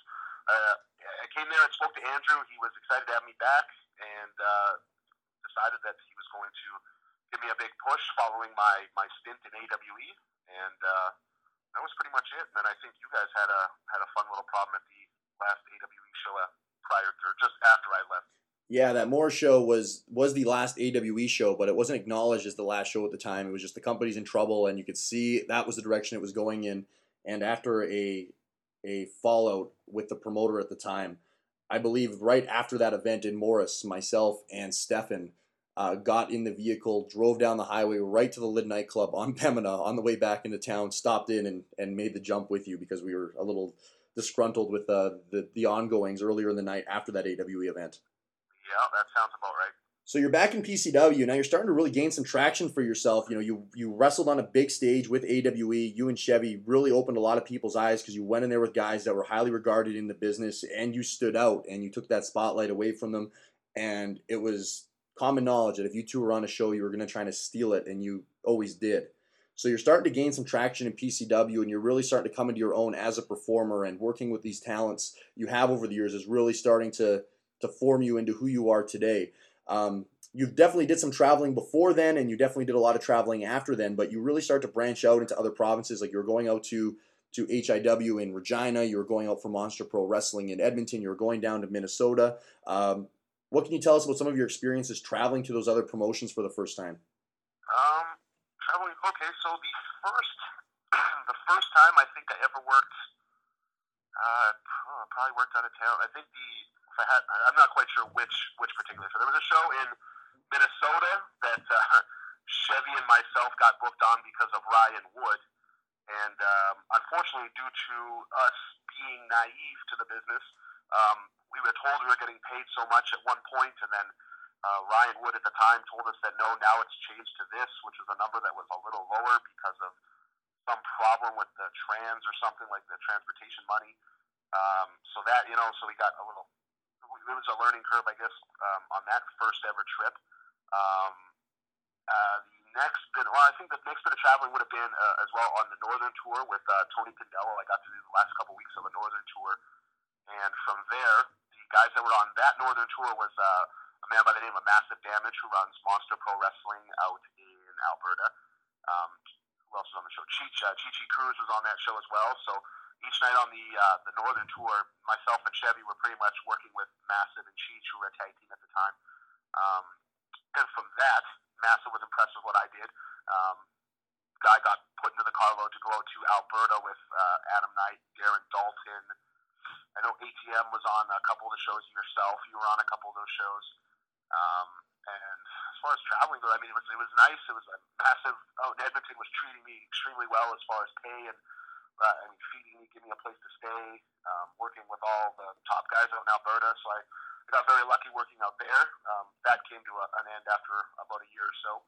I came there and spoke to Andrew. He was excited to have me back, and decided that he was going to give me a big push following my stint in AWE, and that was pretty much it. And then I think you guys had a fun little problem at the last AWE show prior to, or just after I left. Yeah, that Moore show was the last AWE show, but it wasn't acknowledged as the last show at the time. It was just the company's in trouble, and you could see that was the direction it was going in. And after a fallout with the promoter at the time, I believe right after that event in Morris, myself and Stefan got in the vehicle, drove down the highway right to the Lid nightclub on Pembina on the way back into town, stopped in and made the jump with you because we were a little disgruntled with the ongoings earlier in the night after that AWE event. Yeah, that sounds about right. So you're back in PCW. Now you're starting to really gain some traction for yourself. You wrestled on a big stage with AWE. You and Chevy really opened a lot of people's eyes because you went in there with guys that were highly regarded in the business, and you stood out and you took that spotlight away from them. And it was common knowledge that if you two were on a show, you were going to try to steal it, and you always did. So you're starting to gain some traction in PCW, and you're really starting to come into your own as a performer, and working with these talents you have over the years is really starting to form you into who you are today. You definitely did some traveling before then, and you definitely did a lot of traveling after then. But you really start to branch out into other provinces. Like you were going out to HIW in Regina. You were going out for Monster Pro Wrestling in Edmonton. You were going down to Minnesota. What can you tell us about some of your experiences traveling to those other promotions for the first time? Traveling. Okay, so the first time I think I ever worked, probably worked out of town. I think I'm not quite sure which particular show. There was a show in Minnesota that Chevy and myself got booked on because of Ryan Wood, and unfortunately, due to us being naive to the business, we were told we were getting paid so much at one point, and then Ryan Wood at the time told us that no, now it's changed to this, which was a number that was a little lower because of some problem with the trans or something, like the transportation money. So that, so we got a little, it was a learning curve, I guess, on that first ever trip. I think the next bit of traveling would have been as well on the Northern Tour with Tony Condello. I got to do the last couple weeks of a Northern Tour. And from there, the guys that were on that Northern Tour was a man by the name of Massive Damage, who runs Monster Pro Wrestling out in Alberta. Who else was on the show? Chi Cruz was on that show as well. So each night on the Northern Tour, myself and Chevy were pretty much working with Massive and Cheech, who were a tag team at the time. And from that, Massive was impressed with what I did. Guy got put into the carload to go out to Alberta with Adam Knight, Darren Dalton. I know ATM was on a couple of the shows. Yourself, you were on a couple of those shows. And as far as traveling goes, I mean, it was nice. It was a massive. Edmonton was treating me extremely well as far as pay and feeding me, giving me a place to stay, working with all the top guys out in Alberta. So I got very lucky working out there. That came to an end after about a year or so.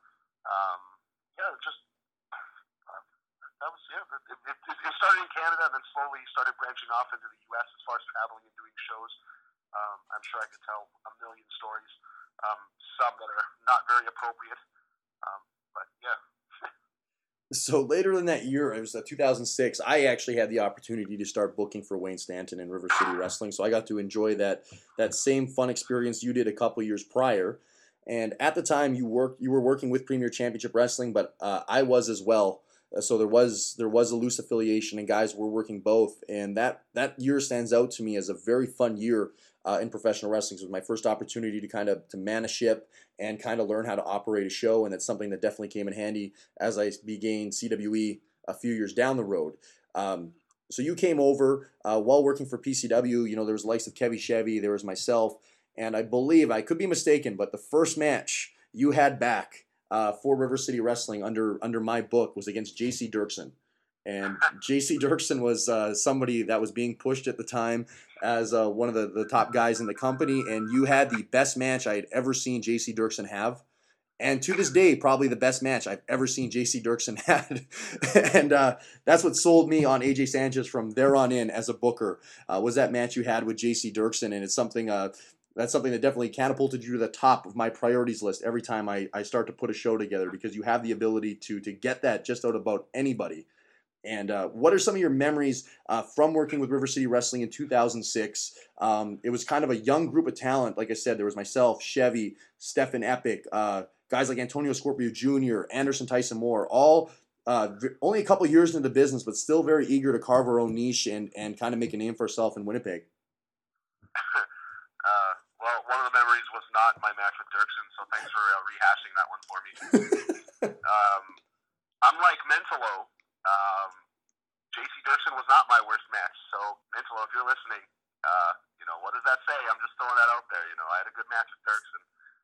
That was It started in Canada and then slowly started branching off into the U.S. as far as traveling and doing shows. I'm sure I could tell a million stories, some that are not very appropriate, but yeah. So later in that year, it was 2006, I actually had the opportunity to start booking for Wayne Stanton and River City Wrestling. So I got to enjoy that same fun experience you did a couple years prior. And at the time, you were working with Premier Championship Wrestling, but I was as well. So there was a loose affiliation, and guys were working both. And that year stands out to me as a very fun year in professional wrestling. So it was my first opportunity to man a ship and kind of learn how to operate a show, and it's something that definitely came in handy as I began CWE a few years down the road. So you came over while working for PCW. There was the likes of Kevy Chevy, there was myself, and I believe, I could be mistaken, but the first match you had back for River City Wrestling under my book was against JC Dirksen. And JC Dirksen was somebody that was being pushed at the time as one of the top guys in the company, and you had the best match I had ever seen JC Dirksen have. And to this day, probably the best match I've ever seen JC Dirksen had. And that's what sold me on AJ Sanchez from there on in as a booker, was that match you had with JC Dirksen. And it's something that's something that definitely catapulted you to the top of my priorities list every time I start to put a show together, because you have the ability to get that just out about anybody. And what are some of your memories from working with River City Wrestling in 2006? It was kind of a young group of talent. Like I said, there was myself, Chevy, Stephen Epic, guys like Antonio Scorpio Jr., Anderson Tyson Moore, all only a couple years into the business, but still very eager to carve our own niche and kind of make a name for ourselves in Winnipeg. Well, one of the memories was not my match with Dirksen, so thanks for rehashing that one for me. Unlike Mentolo, JC Dirksen was not my worst match. So, Mentolo, if you're listening, what does that say? I'm just throwing that out there. I had a good match with Dirksen.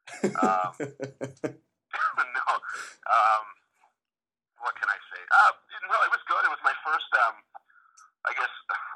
No. What can I say? No, it was good. It was my first, I guess,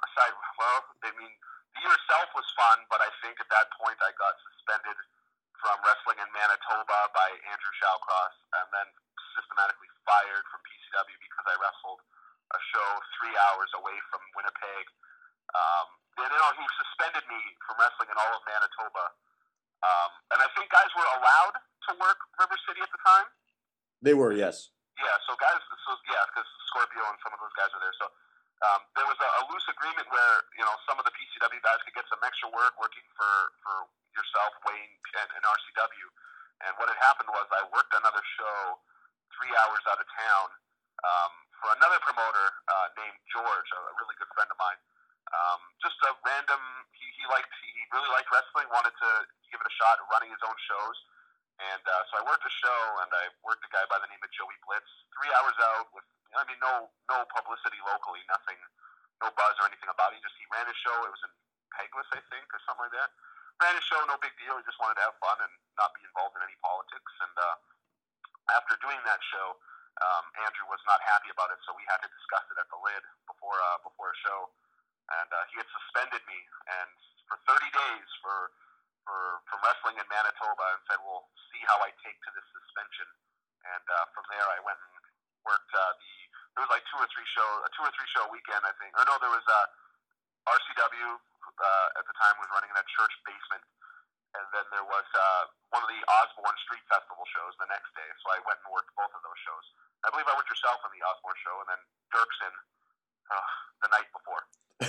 the year itself was fun, but I think at that point I got suspended from wrestling in Manitoba by Andrew Shawcross, and then systematically fired from PCW because I wrestled a show 3 hours away from Winnipeg. He suspended me from wrestling in all of Manitoba. And I think guys were allowed to work River City at the time. They were, yes. Yeah, because Scorpio and some of those guys were there. So there was a loose agreement where, some of the PCW guys could get some extra work working for yourself, Wayne, and RCW. what had happened was I worked another show 3 hours out of town for another promoter named George, a really good friend of mine. Just a random, he really liked wrestling, wanted to give it a shot running his own shows. And so I worked a show, and I worked a guy by the name of Joey Blitz. 3 hours out with, no publicity locally, nothing, no buzz or anything about it. He ran his show. It was in Pegless, I think, or something like that. Ran his show, no big deal. He just wanted to have fun and not be involved in any politics. And after doing that show, Andrew was not happy about it, so we had to discuss it at the lid before a show. And he had suspended me and for 30 days from wrestling in Manitoba, and said, "We'll see how I take to this suspension." And from there, I went and worked there was like a 2 or 3 show weekend, I think. Or no, there was RCW at the time was running in a church basement, and then there was one of the Osborne Street Festival shows the next day. So I went and worked both of those shows. I believe I worked yourself on the Osborne show, and then Dirksen the night before.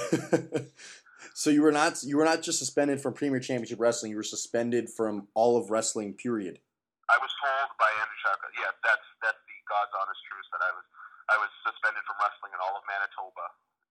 So you were not just suspended from Premier Championship Wrestling. You were suspended from all of wrestling. Period. I was told by Andrew Chaka, yes, that's the God's honest truth, that I was suspended from wrestling in all of Manitoba.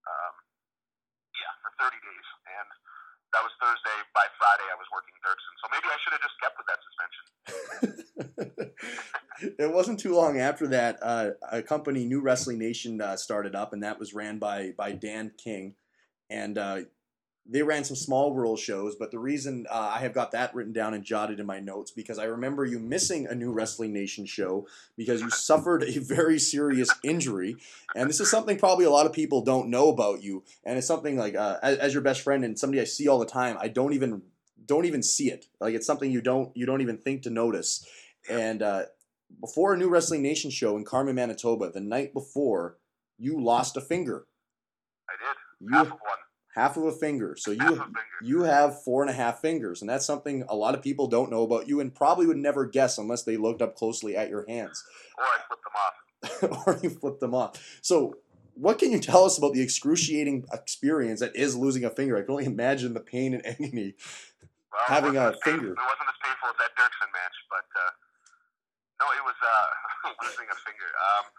For 30 days, and that was Thursday. By Friday, I was working Dirksen. So maybe I should have just kept with that suspension. It wasn't too long after that, a company, New Wrestling Nation, started up, and that was ran by Dan King, and they ran some small world shows. But the reason I have got that written down and jotted in my notes, because I remember you missing a New Wrestling Nation show because you suffered a very serious injury, and this is something probably a lot of people don't know about you, and it's something like as your best friend and somebody I see all the time, I don't even see it. Like, it's something you don't even think to notice. And before a New Wrestling Nation show in Carman, Manitoba, the night before, you lost a finger. I did. Half of one. Half of a finger. So you have 4.5 fingers, and that's something a lot of people don't know about you and probably would never guess unless they looked up closely at your hands. Or I flipped them off. Or you flipped them off. So what can you tell us about the excruciating experience that is losing a finger? I can only imagine the pain and agony having a finger. It wasn't as painful as that Dirksen match, but no, it was losing a finger.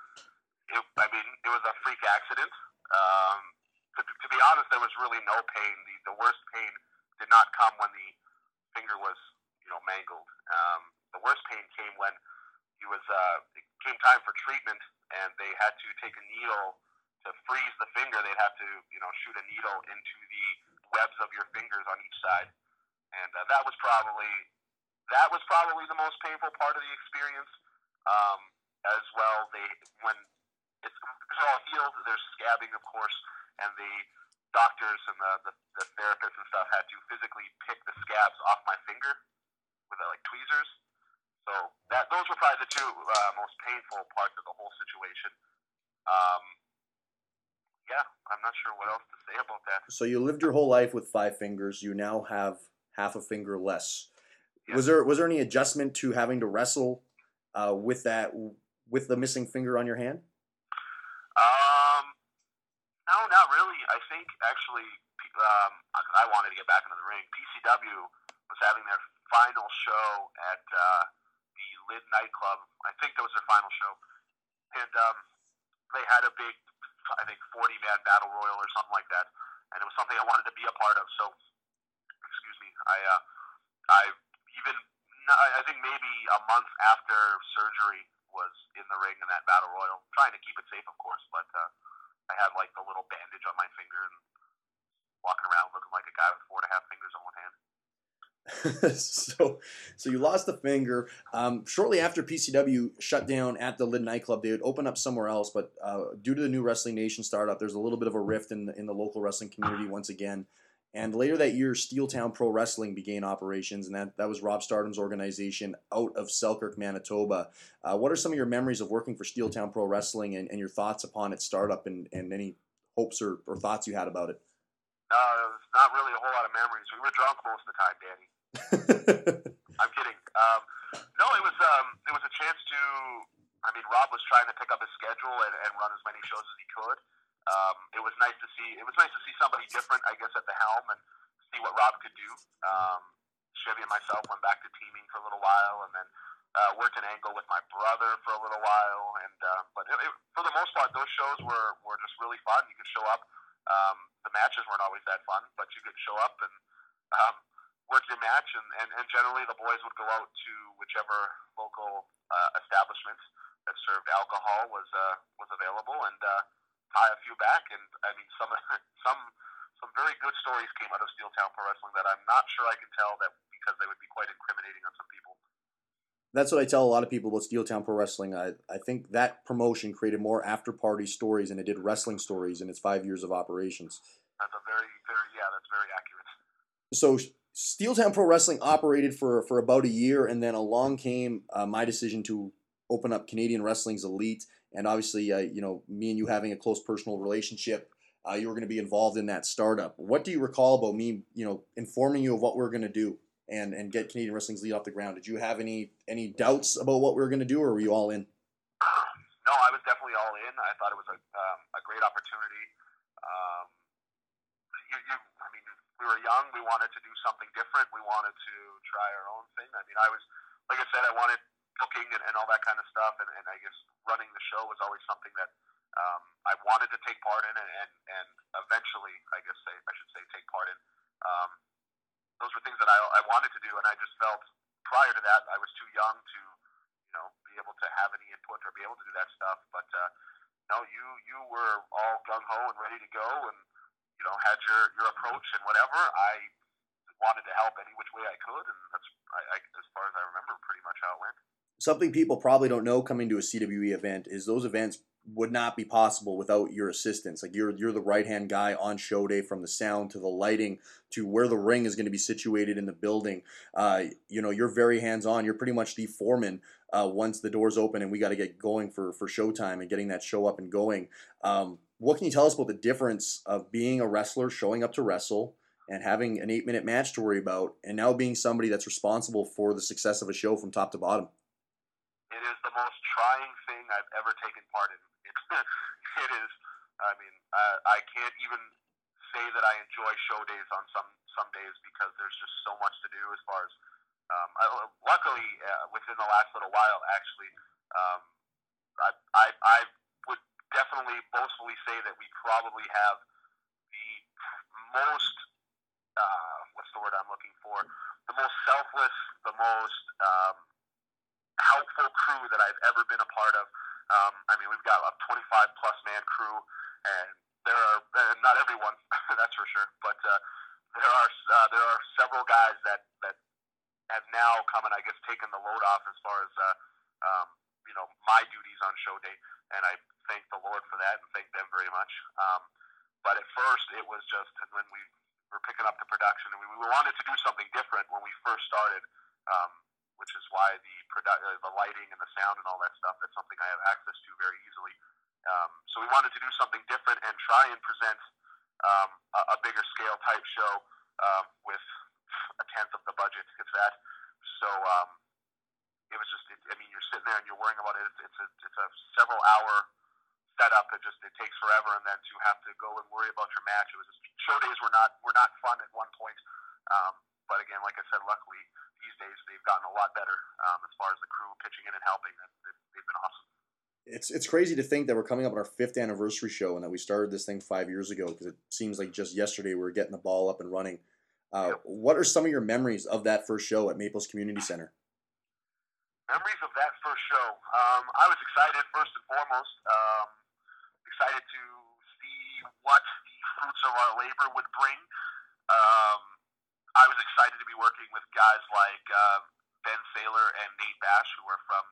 It was a freak accident. To be honest, there was really no pain. The worst pain did not come when the finger was, mangled. The worst pain came when it came time for treatment, and they had to take a needle to freeze the finger. They'd have to, shoot a needle into the webs of your fingers on each side, and that was probably the most painful part of the experience. As well, when it's all healed, there's scabbing, of course. And the doctors and the therapists and stuff had to physically pick the scabs off my finger with tweezers. So those were probably the two most painful parts of the whole situation. I'm not sure what else to say about that. So you lived your whole life with 5 fingers. You now have half a finger less. Yeah. Was there any adjustment to having to wrestle with the missing finger on your hand? No, not really. I think actually, I wanted to get back into the ring. PCW was having their final show at the Lid nightclub. I think that was their final show, and they had a big, 40-man battle royal or something like that, and it was something I wanted to be a part of. So, excuse me, I think maybe a month after surgery was in the ring in that battle royal, trying to keep it safe, of course, but I had the little bandage on my finger and walking around looking like a guy with 4.5 fingers on one hand. So you lost the finger. Shortly after PCW shut down at the Lid nightclub, they would open up somewhere else, but due to the New Wrestling Nation startup, there's a little bit of a rift in the local wrestling community once again. And later that year, Steeltown Pro Wrestling began operations, and that was Rob Stardom's organization out of Selkirk, Manitoba. What are some of your memories of working for Steeltown Pro Wrestling and your thoughts upon its startup and any hopes or thoughts you had about it? There's not really a whole lot of memories. We were drunk most of the time, Danny. I'm kidding. No, it was a chance to. Rob was trying to pick up his schedule and run as many shows as he could. It was nice to see. It was nice to see somebody different, I guess, at the helm and see what Rob could do. Chevy and myself went back to teaming for a little while, and then worked an angle with my brother for a little while, and for the most part, those shows were just really fun. You could show up. The matches weren't always that fun, but you could show up and work your match, and generally the boys would go out to whichever local establishments that served alcohol was available, and tie a few back. And I mean, some very good stories came out of Steeltown Pro Wrestling that I'm not sure I can tell, that because they would be quite incriminating on some people. That's what I tell a lot of people about Steeltown Pro Wrestling. I think that promotion created more after-party stories than it did wrestling stories in its 5 years of operations. That's that's very accurate. So Steeltown Pro Wrestling operated for about a year, and then along came my decision to open up Canadian Wrestling's Elite, and obviously, me and you having a close personal relationship, you were going to be involved in that startup. What do you recall about me, informing you of what we were going to do and get Canadian Wrestling's Elite off the ground? Did you have any doubts about what we were going to do, or were you all in? No, I was definitely all in. I thought it was a great opportunity. I mean, we were young. We wanted to do something different. We wanted to try our own thing. I mean, like I said, I wanted booking and all that kind of stuff, and I guess running the show was always something that I wanted to take part in, and eventually, I should say, take part in. Those were things that I wanted to do, and I just felt prior to that I was too young to, be able to have any input or be able to do that stuff. But no, you were all gung ho and ready to go, and had your approach and whatever. I wanted to help any which way I could, and that's as far as I remember, pretty much how it went. Something people probably don't know coming to a CWE event is those events would not be possible without your assistance. Like you're the right-hand guy on show day, from the sound to the lighting to where the ring is going to be situated in the building. You're very hands-on. You're pretty much the foreman once the doors open and we got to get going for showtime and getting that show up and going. What can you tell us about the difference of being a wrestler, showing up to wrestle, and having an 8-minute match to worry about, and now being somebody that's responsible for the success of a show from top to bottom? It is the most trying thing I've ever taken part in. It is. I mean, I can't even say that I enjoy show days on some days, because there's just so much to do. As far as luckily, within the last little while, actually, I would definitely boastfully say that we probably have the most what's the word I'm looking for? The most selfless, the most helpful crew that I've ever been a part of. I mean, we've got a 25 plus man crew, and there are not everyone, that's for sure, but there are several guys that have now come and I guess taken the load off as far as my duties on show day, and I thank the Lord for that and thank them very much. But at first, it was just when we were picking up the production, and we wanted to do something different when we first started. Which is why the lighting and the sound and all that stuff, that's something I have access to very easily. So we wanted to do something different and try and present a bigger scale type show with a tenth of the budget, if that. So it was just, you're sitting there and you're worrying about it. It's a several hour setup. It takes forever, and then to have to go and worry about your match. It was just, show days were not fun at one point. But again, like I said, luckily these days they've gotten a lot better as far as the crew pitching in and helping. They've been awesome. It's crazy to think that we're coming up on our 5th anniversary show and that we started this thing 5 years ago, because it seems like just yesterday we were getting the ball up and running. What are some of your memories of that first show at Maples Community Center? Memories of that first show. I was excited, first and foremost. Excited to see what the fruits of our labor would bring. I was excited to be working with guys like Ben Saylor and Nate Bash, who are from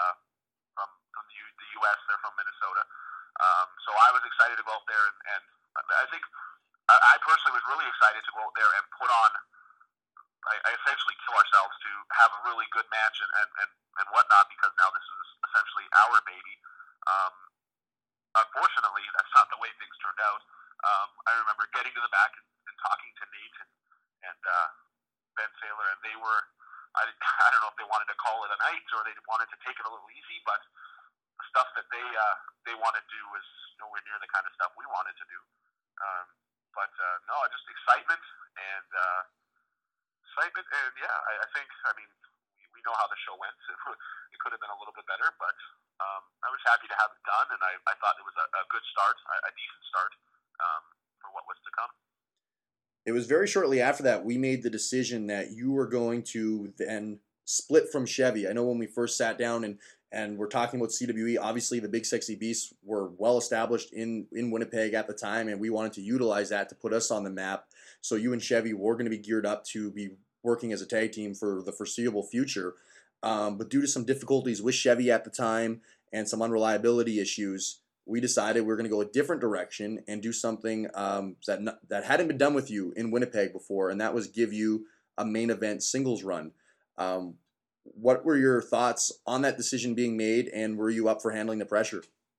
the U.S. They're from Minnesota. So I was excited to go out there, and I think I personally was really excited to go out there and put on, I essentially kill ourselves to have a really good match and whatnot, because now this is essentially our baby. Unfortunately, that's not the way things turned out. I remember getting to the back and talking to Nate and Ben Saylor, and they were, I don't know if they wanted to call it a night or they wanted to take it a little easy, but the stuff that they wanted to do was nowhere near the kind of stuff we wanted to do. No, just excitement and yeah, I think, we know how the show went. It could have been a little bit better, but I was happy to have it done, and I thought it was a good start, a decent start for what was to come. It was very shortly after that we made the decision that you were going to then split from Chevy. I know when we first sat down and we're talking about CWE, obviously the Big Sexy Beasts were well established in Winnipeg at the time, and we wanted to utilize that to put us on the map. So you and Chevy were going to be geared up to be working as a tag team for the foreseeable future. But due to some difficulties with Chevy at the time and some unreliability issues, we decided we were going to go a different direction and do something that hadn't been done with you in Winnipeg before, and that was give you a main event singles run. What were your thoughts on that decision being made, and were you up for handling the pressure?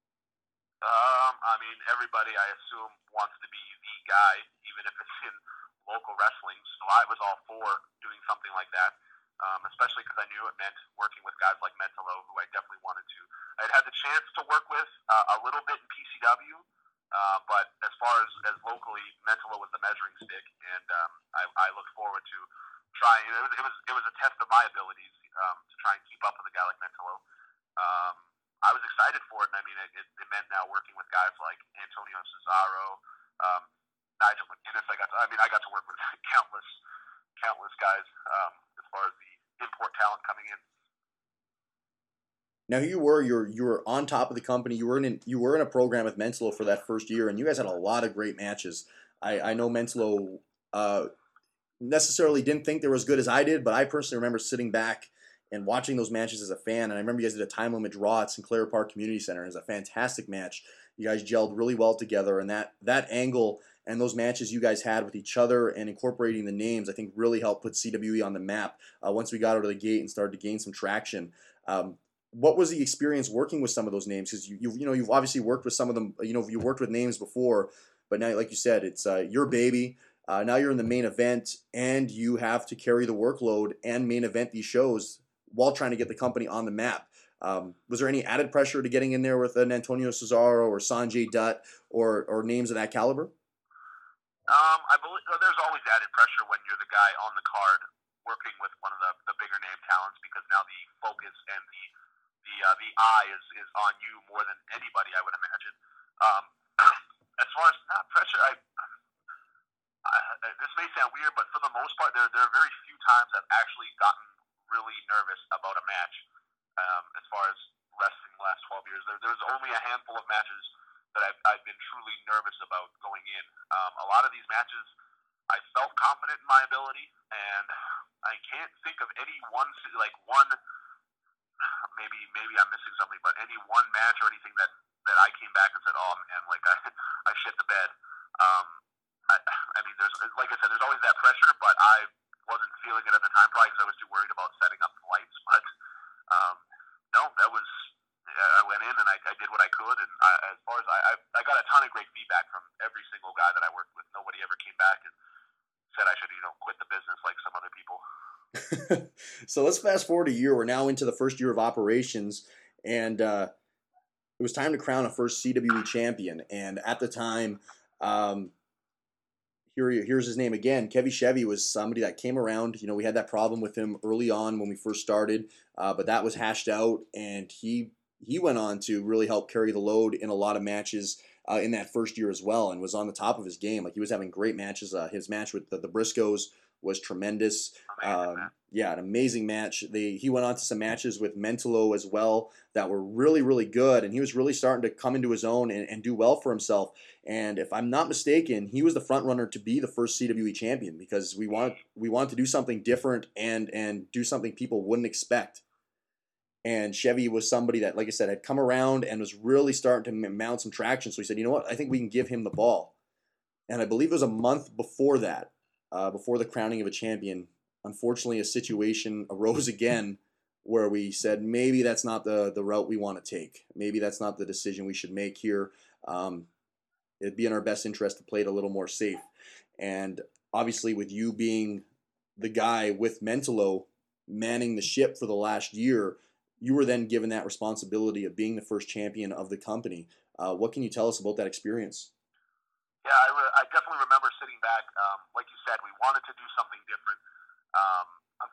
I mean, everybody, I assume, wants to be the guy, even if it's in local wrestling. So I was all for doing something like that, especially because I knew it meant working with guys like Mentolo, who I definitely wanted to. I'd had the chance to work with a little bit in PCW, but as far as locally, Mentolo was the measuring stick, and I looked forward to trying. It was a test of my abilities to try and keep up with a guy like Mentolo. I was excited for it, and I mean, it meant now working with guys like Antonio Cesaro, Nigel McGuinness. I got to work with countless guys as far as the import talent coming in. Now you were on top of the company. You were in a program with Mentolo for that first year, and you guys had a lot of great matches. I know Mentolo necessarily didn't think they were as good as I did, but I personally remember sitting back and watching those matches as a fan. And I remember you guys did a time limit draw at Sinclair Park Community Center. It was a fantastic match. You guys gelled really well together, and that angle and those matches you guys had with each other and incorporating the names, I think really helped put CWE on the map once we got out of the gate and started to gain some traction. What was the experience working with some of those names? Because you've obviously worked with some of them. You worked with names before, but now, like you said, it's your baby. Now you're in the main event, and you have to carry the workload and main event these shows while trying to get the company on the map. Was there any added pressure to getting in there with an Antonio Cesaro or Sanjay Dutt or names of that caliber? I believe there's always added pressure when you're the guy on the card working with one of the bigger name talents, because now the focus and the eye is on you more than anybody, I would imagine. As far as not pressure, this may sound weird, but for the most part, there are very few times I've actually gotten really nervous about a match. As far as wrestling the last 12 years, there's only a handful of matches that I've been truly nervous about going in. A lot of these matches, I felt confident in my ability, and I can't think of any one, maybe I'm missing something, but any one match or anything that I came back and said, oh man, like I shit the bed. I mean, like I said, there's always that pressure, but I wasn't feeling it at the time, probably because I was too worried about setting up the lights. But no, that was. I went in and I did what I could, and as far as I got a ton of great feedback from every single guy that I worked with. Nobody ever came back and said I should, quit the business like some other people. So let's fast forward a year. We're now into the first year of operations, and it was time to crown a first CWE champion. And at the time, here's his name again. Kevy Chevy was somebody that came around. We had that problem with him early on when we first started, but that was hashed out, and he went on to really help carry the load in a lot of matches in that first year as well, and was on the top of his game. Like, he was having great matches. His match with the Briscoes was tremendous. Yeah, an amazing match. He went on to some matches with Mentolo as well that were really, really good, and he was really starting to come into his own and do well for himself. And if I'm not mistaken, he was the front runner to be the first CWE champion, because we wanted to do something different and do something people wouldn't expect. And Chevy was somebody that, like I said, had come around and was really starting to mount some traction. So he said, you know what, I think we can give him the ball. And I believe it was a month before that, before the crowning of a champion, unfortunately a situation arose again where we said maybe that's not the route we want to take. Maybe that's not the decision we should make here. It'd be in our best interest to play it a little more safe. And obviously, with you being the guy with Mentolo manning the ship for the last year, you were then given that responsibility of being the first champion of the company. What can you tell us about that experience? Yeah, I definitely remember sitting back. Like you said, we wanted to do something different.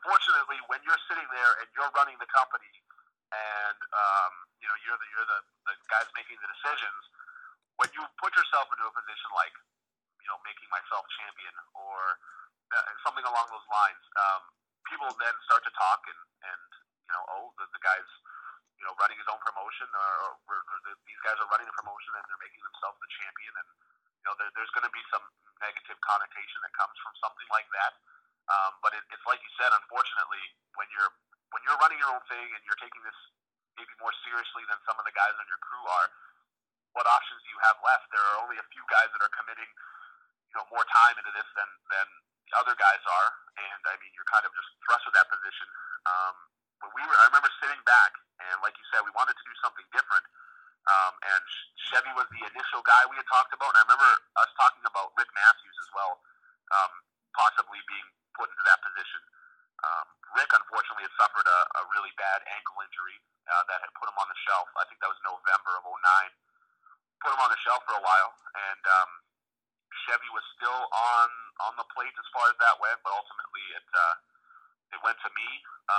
unfortunately, when you're sitting there and you're running the company, and you're the guys making the decisions, when you put yourself into a position like making myself champion or something along those lines, people then start to talk and the guy's running his own promotion, or these guys are running a promotion and they're making themselves the champion, and there's going to be some negative connotation that comes from something like that. But it's like you said, unfortunately, when you're running your own thing and you're taking this maybe more seriously than some of the guys on your crew are, what options do you have left? There are only a few guys that are committing more time into this than the other guys are, and I mean you're kind of just thrust with that position. I remember sitting back, and like you said, we wanted to do something different. And Chevy was the initial guy we had talked about, and I remember us talking about Rick Matthews as well, possibly being put into that position. Rick, unfortunately, had suffered a really bad ankle injury that had put him on the shelf. I think that was November of '09. Put him on the shelf for a while, and Chevy was still on the plate as far as that went, but ultimately it went to me.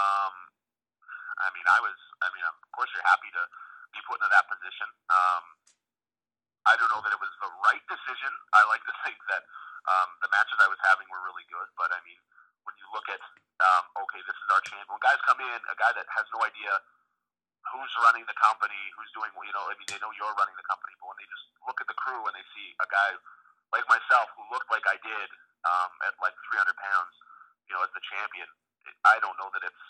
Of course, you're happy to be put into that position. I don't know that it was the right decision. I like to think that the matches I was having were really good, but I mean, when you look at okay, this is our champion. When guys come in, a guy that has no idea who's running the company, who's doing, they know you're running the company, but when they just look at the crew and they see a guy like myself who looked like I did at like 300 pounds, as the champion, I don't know that it's,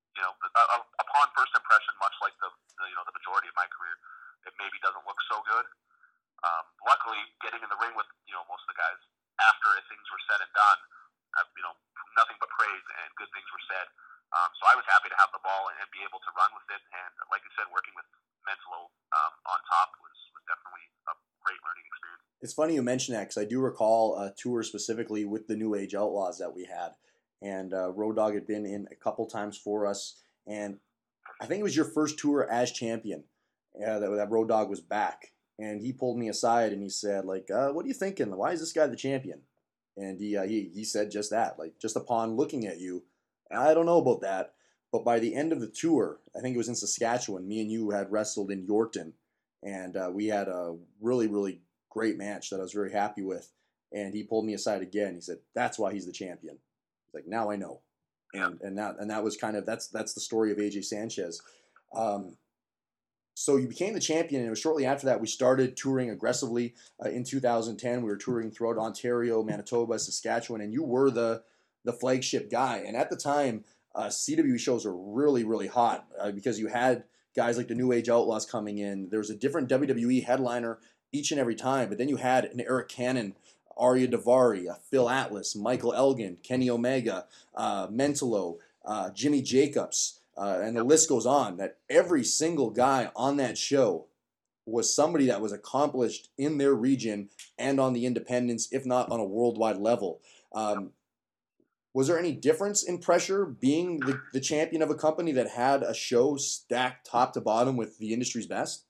upon first impression, much like the majority of my career, it maybe doesn't look so good. Luckily, getting in the ring with, most of the guys after things were said and done, nothing but praise and good things were said. So I was happy to have the ball and be able to run with it. And like I said, working with Menslow on top was definitely a great learning experience. It's funny you mention that because I do recall a tour specifically with the New Age Outlaws that we had. And Road Dogg had been in a couple times for us. And I think it was your first tour as champion that Road Dogg was back. And he pulled me aside and he said, like, what are you thinking? Why is this guy the champion? And he said just that. Like, just upon looking at you, I don't know about that. But by the end of the tour, I think it was in Saskatchewan, me and you had wrestled in Yorkton. And we had a really, really great match that I was very happy with. And he pulled me aside again. He said, that's why he's the champion. He's like, now I know. And that was kind of, that's the story of AJ Sanchez. So you became the champion, and it was shortly after that we started touring aggressively. In 2010, we were touring throughout Ontario, Manitoba, Saskatchewan, and you were the flagship guy. And at the time, CW shows were really, really hot because you had guys like the New Age Outlaws coming in. There was a different WWE headliner each and every time, but then you had an Eric Cannon, Arya Davari, Phil Atlas, Michael Elgin, Kenny Omega, Mentolo, Jimmy Jacobs, and the list goes on, that every single guy on that show was somebody that was accomplished in their region and on the independents, if not on a worldwide level. Was there any difference in pressure being the champion of a company that had a show stacked top to bottom with the industry's best?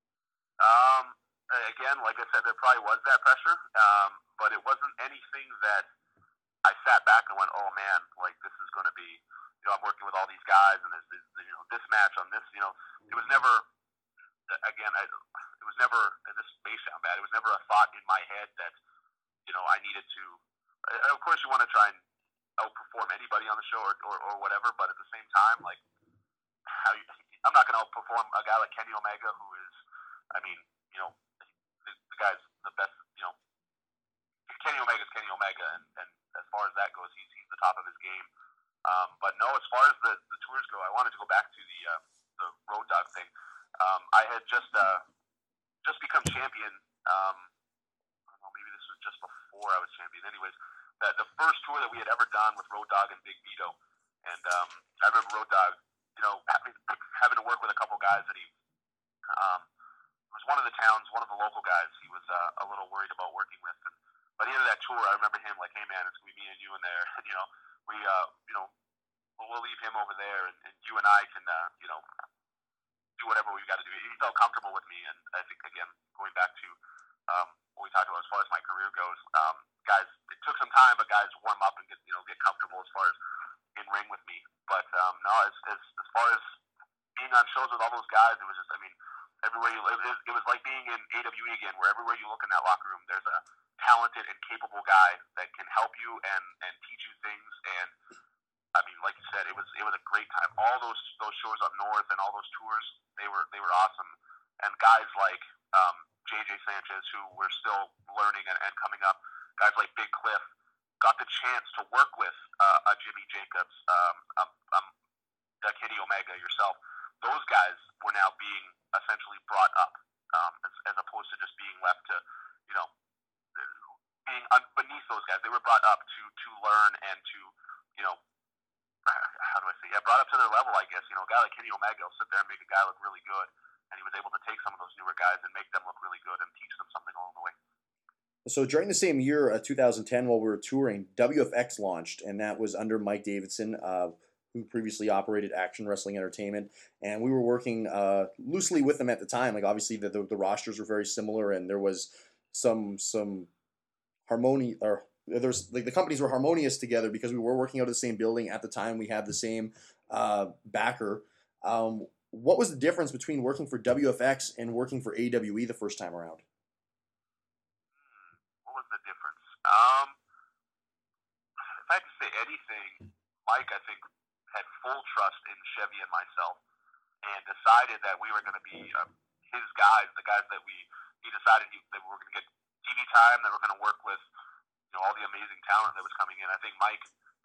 Again, like I said, there probably was that pressure, but it wasn't anything that I sat back and went, oh man, like this is going to be, I'm working with all these guys and there's this match on this, it was never, again, it was never, and this may sound bad, it was never a thought in my head that, I needed to, of course you want to try and outperform anybody on the show or whatever, but at the same time, like, I'm not going to outperform a guy like Kenny Omega, who is, the guy's the best, Kenny Omega's Kenny Omega, and as far as that goes, he's the top of his game. But no, as far as the tours go, I wanted to go back to the Road Dogg thing. I had just become champion. I don't know, maybe this was just before I was champion. Anyways, the first tour that we had ever done with Road Dogg and Big Vito, and I remember Road Dogg, having to work with a couple guys that he was one of the towns, one of the local guys he was a little worried about working with. And by the end of that tour, I remember him like, hey man, it's going to be me and you in there. And, we'll leave him over there and you and I can, do whatever we've got to do. He felt comfortable with me. And I think, again, going back to what we talked about as far as my career goes, guys, it took some time, but guys warm up and get comfortable as far as in ring with me. But no, as far as being on shows with all those guys, it was just, I mean, everywhere you live, it was like being in AWE again, where everywhere you look in that locker room, there's a talented and capable guy that can help you and teach you things. And I mean, like you said, it was a great time. All those shows up north and all those tours, they were awesome. And guys like JJ Sanchez, who we're still learning and coming up, guys like Big Cliff, got the chance to work with a Jimmy Jacobs, Kenny Omega, yourself. Those guys were now being essentially brought up, as opposed to just being left to, you know, being beneath those guys. They were brought up to learn and to, you know, how do I say? Yeah, brought up to their level, I guess. You know, a guy like Kenny Omega will sit there and make a guy look really good, and he was able to take some of those newer guys and make them look really good and teach them something along the way. So during the same year, 2010, while we were touring, WFX launched, and that was under Mike Davidson, who previously operated Action Wrestling Entertainment, and we were working loosely with them at the time. Like obviously the rosters were very similar, and there was some harmony, or there's like the companies were harmonious together because we were working out of the same building at the time. We had the same backer. What was the difference between working for WFX and working for AWE the first time around? What was the difference? If I had to say anything, Mike, I think, had full trust in Chevy and myself, and decided that we were going to be his guys, the guys that he decided that we were going to get TV time, that we're going to work with, you know, all the amazing talent that was coming in. I think Mike,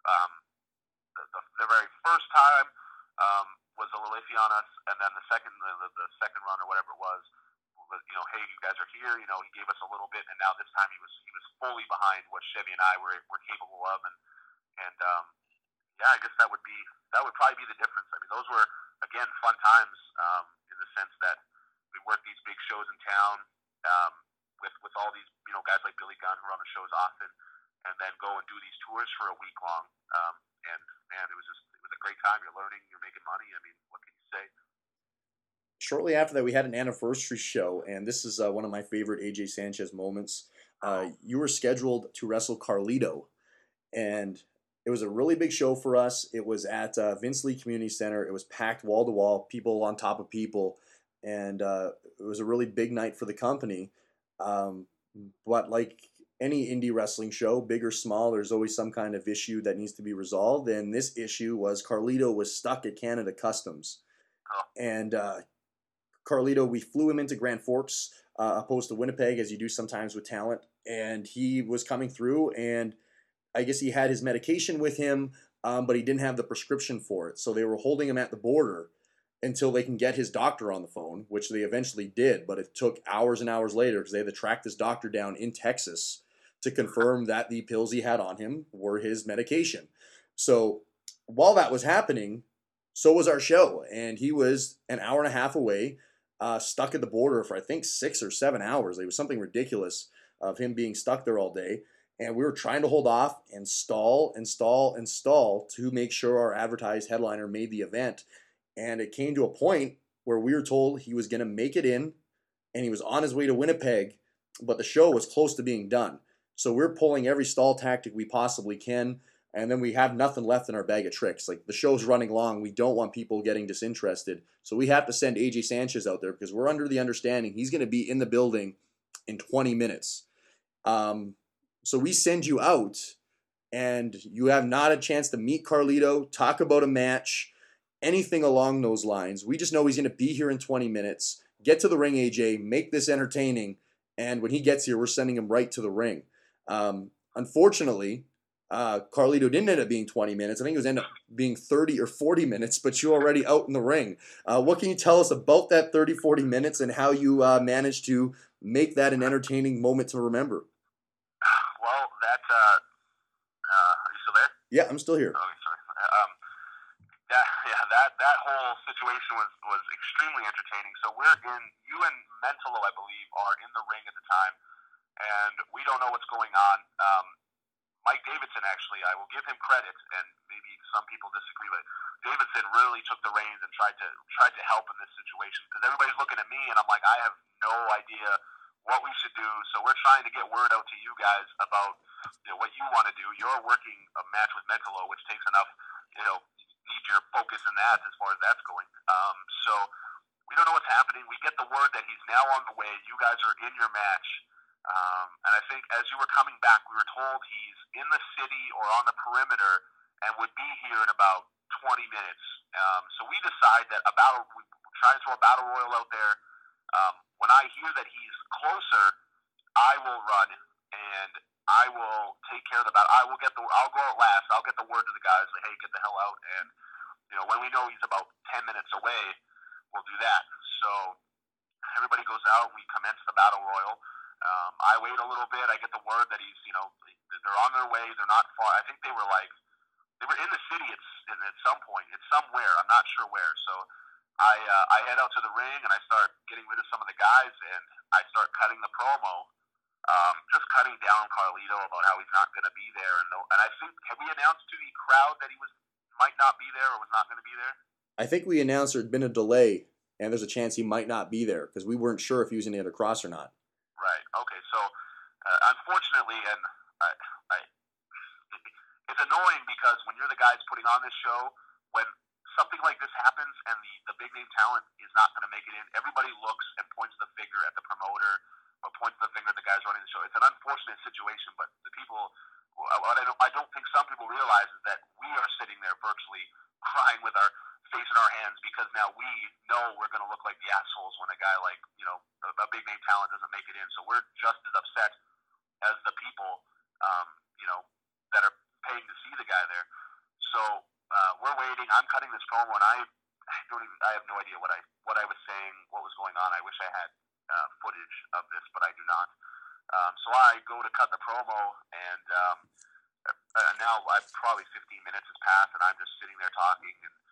the very first time was a little iffy on us, and then the second run or whatever it was, you know, hey, you guys are here. You know, he gave us a little bit, and now this time he was fully behind what Chevy and I were capable of, and yeah, I guess that would probably be the difference. I mean, those were, again, fun times in the sense that we worked these big shows in town with all these, you know, guys like Billy Gunn who are on the shows often, and then go and do these tours for a week long. And man, it was a great time. You're learning, you're making money. I mean, what can you say? Shortly after that, we had an anniversary show, and this is one of my favorite AJ Sanchez moments. You were scheduled to wrestle Carlito, and it was a really big show for us. It was at Vince Lee Community Center. It was packed wall to wall, people on top of people, and it was a really big night for the company. But like any indie wrestling show, big or small, there's always some kind of issue that needs to be resolved. And this issue was Carlito was stuck at Canada Customs. And Carlito, we flew him into Grand Forks, opposed to Winnipeg, as you do sometimes with talent. And he was coming through, and I guess he had his medication with him, but he didn't have the prescription for it. So they were holding him at the border until they can get his doctor on the phone, which they eventually did. But it took hours and hours later because they had to track this doctor down in Texas to confirm that the pills he had on him were his medication. So while that was happening, so was our show. And he was an hour and a half away, stuck at the border for I think 6 or 7 hours. It was something ridiculous of him being stuck there all day. And we were trying to hold off and stall to make sure our advertised headliner made the event. And it came to a point where we were told he was going to make it in, and he was on his way to Winnipeg, but the show was close to being done. So we're pulling every stall tactic we possibly can, and then we have nothing left in our bag of tricks. Like, the show's running long. We don't want people getting disinterested. So we have to send AJ Sanchez out there because we're under the understanding he's going to be in the building in 20 minutes. So we send you out, and you have not a chance to meet Carlito, talk about a match, anything along those lines. We just know he's going to be here in 20 minutes. Get to the ring, AJ. Make this entertaining. And when he gets here, we're sending him right to the ring. Unfortunately, Carlito didn't end up being 20 minutes. I think it was end up being 30 or 40 minutes, but you're already out in the ring. What can you tell us about that 30, 40 minutes and how you managed to make that an entertaining moment to remember? Well, are you still there? Yeah, I'm still here. Okay, sorry. That whole situation was extremely entertaining. So you and Mentolo, I believe, are in the ring at the time, and we don't know what's going on. Mike Davidson, actually, I will give him credit, and maybe some people disagree, but Davidson really took the reins and tried to help in this situation because everybody's looking at me, and I'm like, I have no idea what we should do. So we're trying to get word out to you guys about what you want to do. You're working a match with Mentolo, which takes enough you need your focus in that as far as that's going. So we don't know what's happening. We get the word that he's now on the way. You guys are in your match. And I think as you were coming back, we were told he's in the city or on the perimeter and would be here in about 20 minutes. So we decide that we try to throw a battle royal out there. When I hear that he's closer, I will run and I will take care of the battle. I'll go out last. I'll get the word to the guys, like, hey, get the hell out. And when we know he's about 10 minutes away, we'll do that. So everybody goes out. We commence the battle royal. I wait a little bit. I get the word that they're on their way. They're not far. I think they were in the city at some point. It's somewhere. I'm not sure where. So I head out to the ring and I start getting rid of some of the guys and I start cutting the promo. Just cutting down Carlito about how he's not going to be there. And I think, have we announced to the crowd that he might not be there or was not going to be there? I think we announced there had been a delay, and there's a chance he might not be there because we weren't sure if he was going to get across or not. Right. Okay. So, unfortunately, and it's annoying because when you're the guys putting on this show, when something like this happens and the big name talent is not going to make it in, everybody looks and points the finger at the promoter or points the finger at the guys running the show. It's an unfortunate situation, but the people, what I don't think some people realize is that we are sitting there virtually crying with our face in our hands because now we know we're going to look like the assholes when a guy like, a big name talent doesn't make it in. So we're just as upset as the people, that are paying to see the guy there. So we're waiting. I'm cutting this promo, and I have no idea what I was saying, what was going on. I wish I had footage of this, but I do not. So I go to cut the promo, and now probably 15 minutes has passed, and I'm just sitting there talking,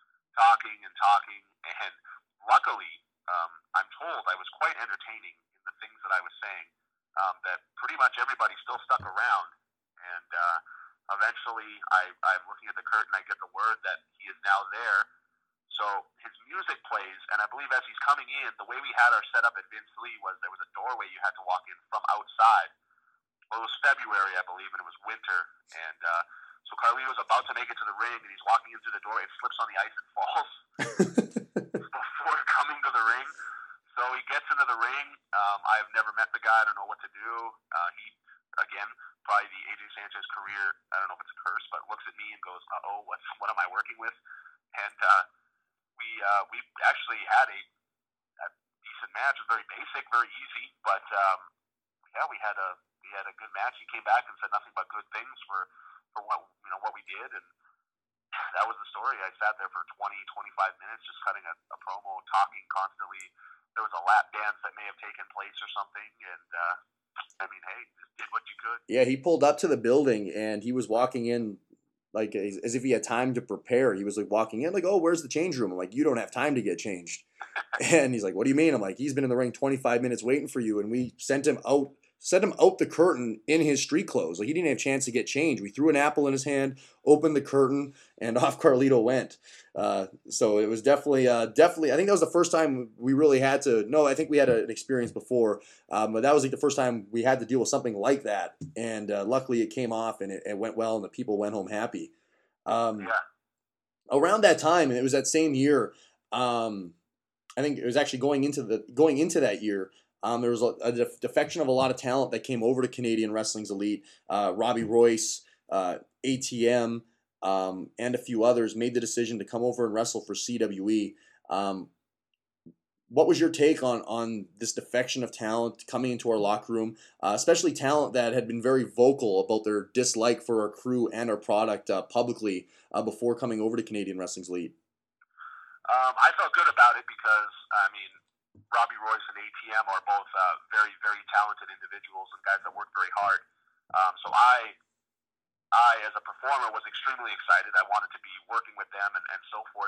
and luckily, I'm told I was quite entertaining in the things that I was saying, that pretty much everybody still stuck around, and eventually I'm looking at the curtain, I get the word that he is now there. So his music plays, and I believe as he's coming in, the way we had our setup at Vince Lee was there was a doorway you had to walk in from outside. Well, it was February, I believe, and it was winter, and so Carlito's about to make it to the ring, and he's walking in through the door, it slips on the ice and falls before coming to the ring. So he gets into the ring. I have never met the guy. I don't know what to do. He, again, probably the AJ Sanchez career, I don't know if it's a curse, but looks at me and goes, uh-oh, what am I working with? And we actually had a decent match. It was very basic, very easy, but we had a good match. He came back and said nothing but good things for what we did, and that was the story. I sat there for 20, 25 minutes just cutting a promo, talking constantly. There was a lap dance that may have taken place or something, and hey, just did what you could. Yeah, he pulled up to the building and he was walking in like as if he had time to prepare. He was like walking in like, oh, where's the change room? I'm like, you don't have time to get changed. And he's like, what do you mean? I'm like, he's been in the ring 25 minutes waiting for you, and we sent him out the curtain in his street clothes. Like, he didn't have a chance to get changed. We threw an apple in his hand, opened the curtain, and off Carlito went. So it was definitely. I think that was the first time we really had to. No, I think we had an experience before, but that was like the first time we had to deal with something like that. And luckily, it came off and it went well, and the people went home happy. Around that time, and it was that same year. I think it was actually going into that year. There was a defection of a lot of talent that came over to Canadian Wrestling's Elite. Robbie Royce, ATM, and a few others made the decision to come over and wrestle for CWE. What was your take on this defection of talent coming into our locker room, especially talent that had been very vocal about their dislike for our crew and our product publicly before coming over to Canadian Wrestling's Elite? I felt good about it because, Robbie Royce and ATM are both very, very talented individuals and guys that work very hard. So I, as a performer, was extremely excited. I wanted to be working with them and so forth.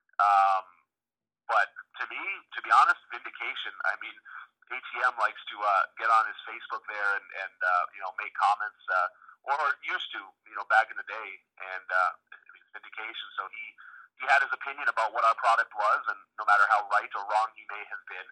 But to me, to be honest, vindication. ATM likes to get on his Facebook there and make comments, or used to, back in the day. And it's vindication. So he had his opinion about what our product was, and no matter how right or wrong he may have been,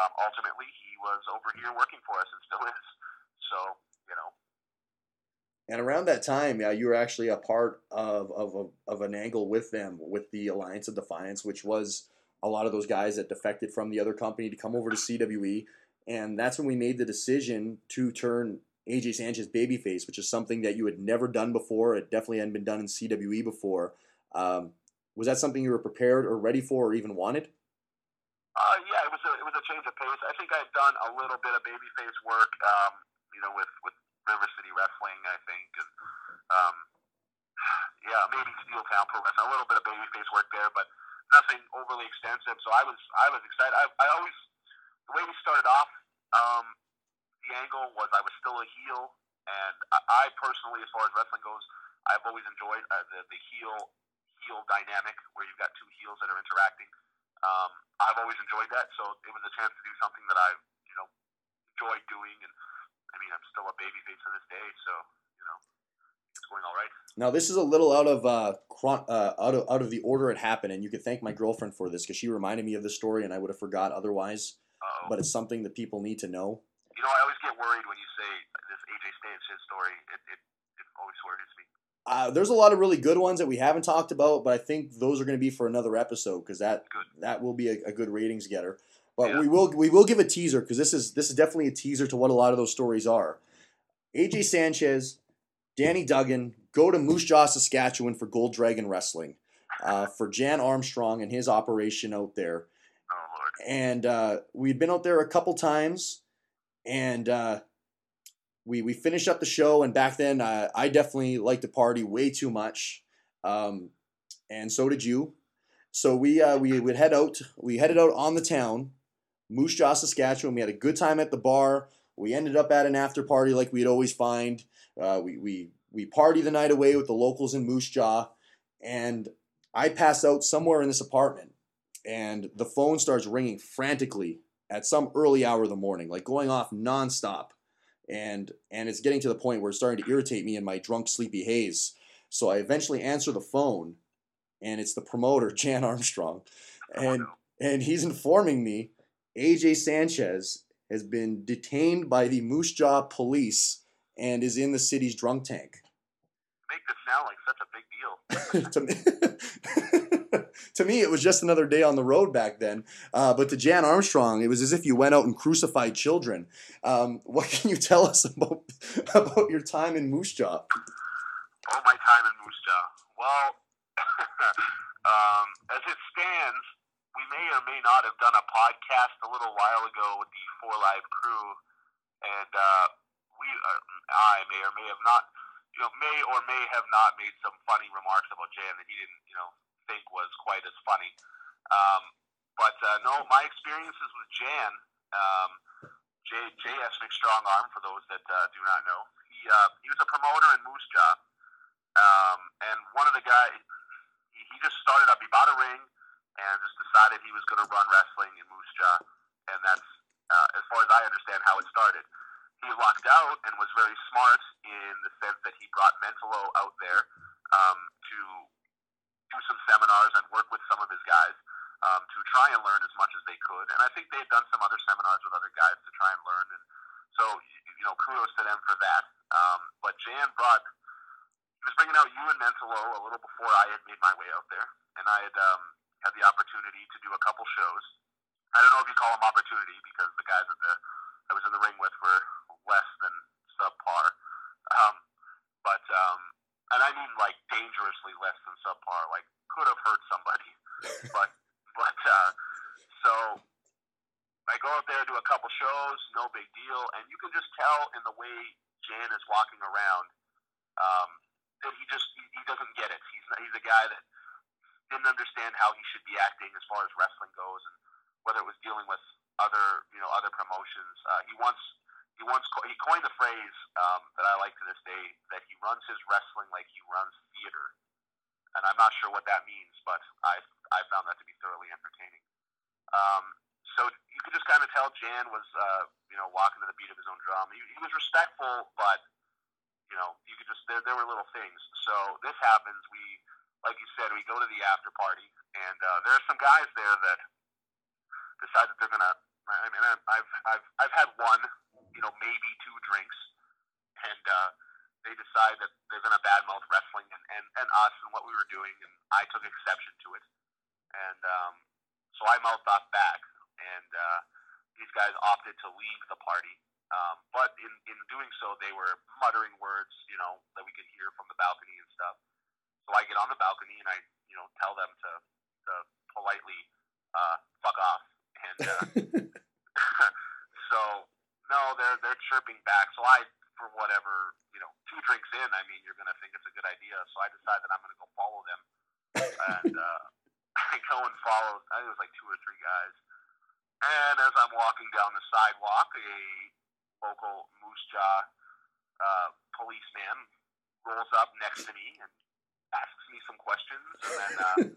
ultimately he was over here working for us and still is. So, And around that time, yeah, you were actually a part of an angle with them with the Alliance of Defiance, which was a lot of those guys that defected from the other company to come over to CWE, and that's when we made the decision to turn AJ Sanchez babyface, which is something that you had never done before. It definitely hadn't been done in CWE before. Was that something you were prepared or ready for, or even wanted? Yeah, it was a change of pace. I think I'd done a little bit of babyface work, with River City Wrestling, I think, and um, yeah, maybe Steel Town Pro Wrestling, a little bit of babyface work there, but nothing overly extensive. So I was excited. I always, the way we started off, um, the angle was I was still a heel, and I personally, as far as wrestling goes, I've always enjoyed the heel dynamic where you've got two heels that are interacting. I've always enjoyed that, so it was a chance to do something that I, enjoyed doing, and I mean, I'm still a babyface to this day, so it's going all right. Now this is a little out of the order it happened, and you can thank my girlfriend for this because she reminded me of the story, and I would have forgot otherwise. Uh-oh. But it's something that people need to know. I always get worried when you say this AJ Sanchez story. It always worries me. There's a lot of really good ones that we haven't talked about, but I think those are going to be for another episode because that will be a good ratings getter. But yeah. we will give a teaser because this is definitely a teaser to what a lot of those stories are. AJ Sanchez, Danny Duggan go to Moose Jaw, Saskatchewan for Gold Dragon Wrestling, for Jan Armstrong and his operation out there. Oh Lord. And we'd been out there a couple times, and we finished up the show. And back then, I definitely liked to party way too much, and so did you. So we would head out. We headed out on the town, Moose Jaw, Saskatchewan. We had a good time at the bar. We ended up at an after party like we'd always find. We party the night away with the locals in Moose Jaw, and I pass out somewhere in this apartment, and the phone starts ringing frantically at some early hour of the morning, like going off nonstop, and it's getting to the point where it's starting to irritate me in my drunk, sleepy haze. So I eventually answer the phone, and it's the promoter, Jan Armstrong, and he's informing me AJ Sanchez has been detained by the Moose Jaw police and is in the city's drunk tank. Make this sound like such a big deal. To me, it was just another day on the road back then. But to Jan Armstrong, it was as if you went out and crucified children. What can you tell us about your time in Moose Jaw? Oh, my time in Moose Jaw. Well, as it stands, we may or may not have done a podcast a little while ago with the 4 Live crew, and I may or may have not, may have not made some funny remarks about Jan that he didn't, think was quite as funny. But no, my experiences with Jan, J.S. McStrongarm, for those that do not know, he was a promoter in Moose Jaw, and one of the guys, he just started up, he bought a ring, and just decided he was going to run wrestling in Moose Jaw, and that's, as far as I understand, how it started. He lucked out and was very smart in the sense that he brought Mentolo out there to do some seminars and work with some of his guys to try and learn as much as they could. And I think they had done some other seminars with other guys to try and learn. And so, kudos to them for that. But Jan he was bringing out you and Mentolo a little before I had made my way out there. And I had had the opportunity to do a couple shows. I don't know if you call them opportunity because the guys I was in the ring with were less than subpar. And I mean like dangerously less than subpar, like could have hurt somebody. but so I go out there, do a couple shows, no big deal, and you can just tell in the way Jan is walking around that he doesn't get it. He's a guy that didn't understand how he should be acting as far as wrestling goes, and whether it was dealing with other promotions. He coined the phrase that I like to this day, that he runs his wrestling like he runs theater, and I'm not sure what that means, but I found that to be thoroughly entertaining. So you could just kind of tell Jan was walking to the beat of his own drum. He was respectful, but you could just there were little things. So this happens. We, like you said, we go to the after party, and there are some guys there that decide that they're gonna. I mean, I've had one, maybe 2 drinks, and they decide that they're going to badmouth wrestling and us and what we were doing, and I took exception to it. And so I mouthed off back, and these guys opted to leave the party. But in doing so, they were muttering words, that we could hear from the balcony and stuff. So I get on the balcony and I, tell them to politely fuck off. And so no, they're chirping back. So I, for whatever, 2 drinks in, I mean, you're gonna think it's a good idea. So I decide that I'm gonna go follow them, and I go and follow. I think it was like 2 or 3 guys. And as I'm walking down the sidewalk, a local Moose Jaw policeman rolls up next to me and asks me some questions. And then,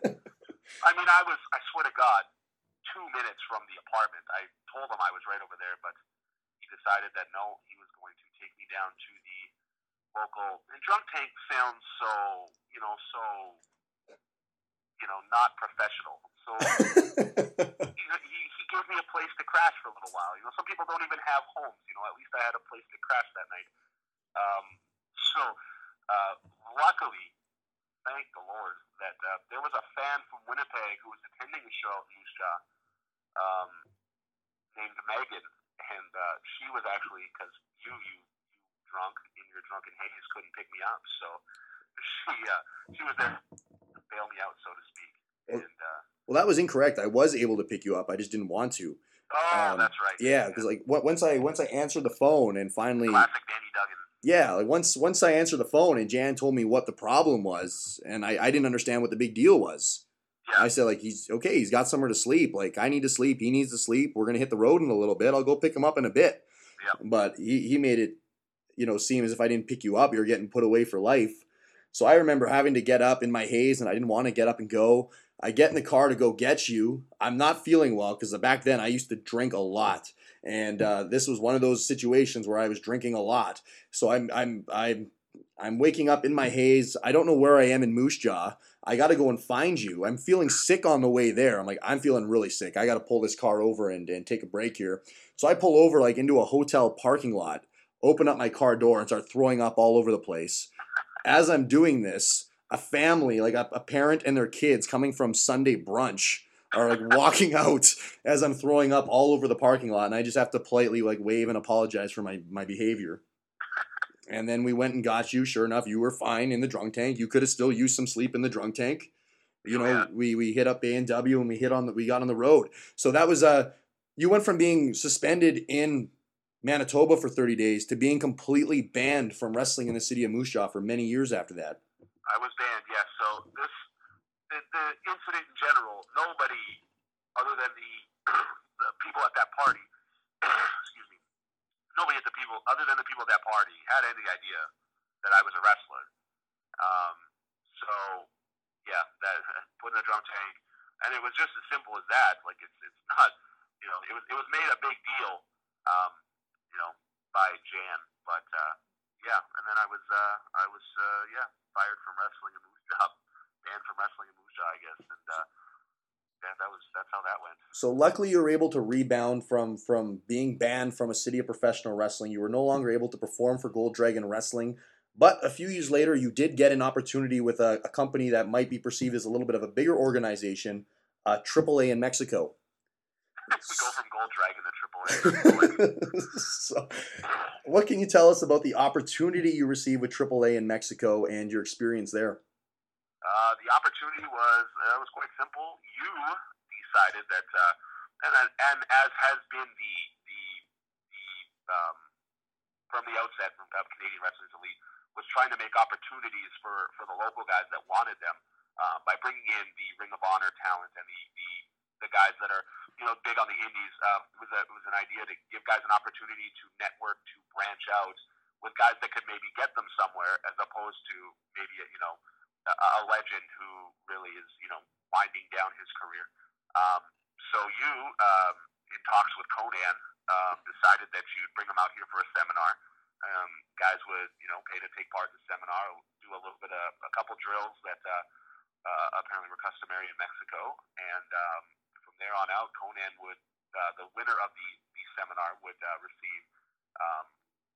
I swear to God, 2 minutes from the apartment, I told him I was right over there, but he decided that no, he was going to take me down to the local. And drunk tank sounds so, not professional. So he gave me a place to crash for a little while. Some people don't even have homes. At least I had a place to crash that night. So luckily, thank the Lord, that there was a fan from Winnipeg who was attending a show at Moose Jaw, named Megan, and she was actually, because you drunk in your drunken haze couldn't pick me up, so she was there to bail me out, so to speak. And well, that was incorrect. I was able to pick you up. I just didn't want to. Oh, that's right. Yeah, because once I answered the phone and finally, classic Danny Duggan. Yeah, like once I answered the phone and Jan told me what the problem was, and I didn't understand what the big deal was. Yeah. I said, like, he's okay. He's got somewhere to sleep. Like, I need to sleep. He needs to sleep. We're gonna hit the road in a little bit. I'll go pick him up in a bit. Yeah. But he made it, seem as if I didn't pick you up, you're getting put away for life. So I remember having to get up in my haze, and I didn't want to get up and go. I get in the car to go get you. I'm not feeling well because back then I used to drink a lot, and this was one of those situations where I was drinking a lot. So I'm waking up in my haze. I don't know where I am in Moose Jaw. I got to go and find you. I'm feeling sick on the way there. I'm feeling really sick. I got to pull this car over and take a break here. So I pull over like into a hotel parking lot, open up my car door, and start throwing up all over the place. As I'm doing this, a family, like a parent and their kids coming from Sunday brunch, are like walking out as I'm throwing up all over the parking lot, and I just have to politely like wave and apologize for my behavior. And then we went and got you. Sure enough, you were fine in the drunk tank. You could have still used some sleep in the drunk tank. We hit up A&W and we got on the road. So that was you went from being suspended in Manitoba for 30 days to being completely banned from wrestling in the city of Moose Jaw for many years after that. I was banned, yes. So the incident in general, nobody other than the people at that party, excuse me, nobody at the people other than the people at that party had any idea that I was a wrestler. So yeah, that put in a drunk tank, and it was just as simple as that. Like it's not, it was made a big deal, by Jan, but yeah, and then I was fired from wrestling in Moose Jaw, banned from wrestling in Moose Jaw, I guess, and that's how that went. So luckily you were able to rebound from being banned from a city of professional wrestling. You were no longer able to perform for Gold Dragon Wrestling, but a few years later you did get an opportunity with a company that might be perceived as a little bit of a bigger organization, AAA in Mexico. We go from Gold Dragon to AAA. So, what can you tell us about the opportunity you received with AAA in Mexico and your experience there? The opportunity was quite simple. You decided that, and as has been the from the outset of Canadian Wrestlers Elite, was trying to make opportunities for the local guys that wanted them by bringing in the Ring of Honor talent and the guys that are big on the indies. It was an idea to give guys an opportunity to network, to branch out with guys that could maybe get them somewhere, as opposed to maybe a legend who really is winding down his career. So you, in talks with Conan, decided that you'd bring him out here for a seminar. Guys would pay to take part in the seminar, do a couple drills that apparently were customary in Mexico, and from there on out, Conan would, the winner of the seminar would receive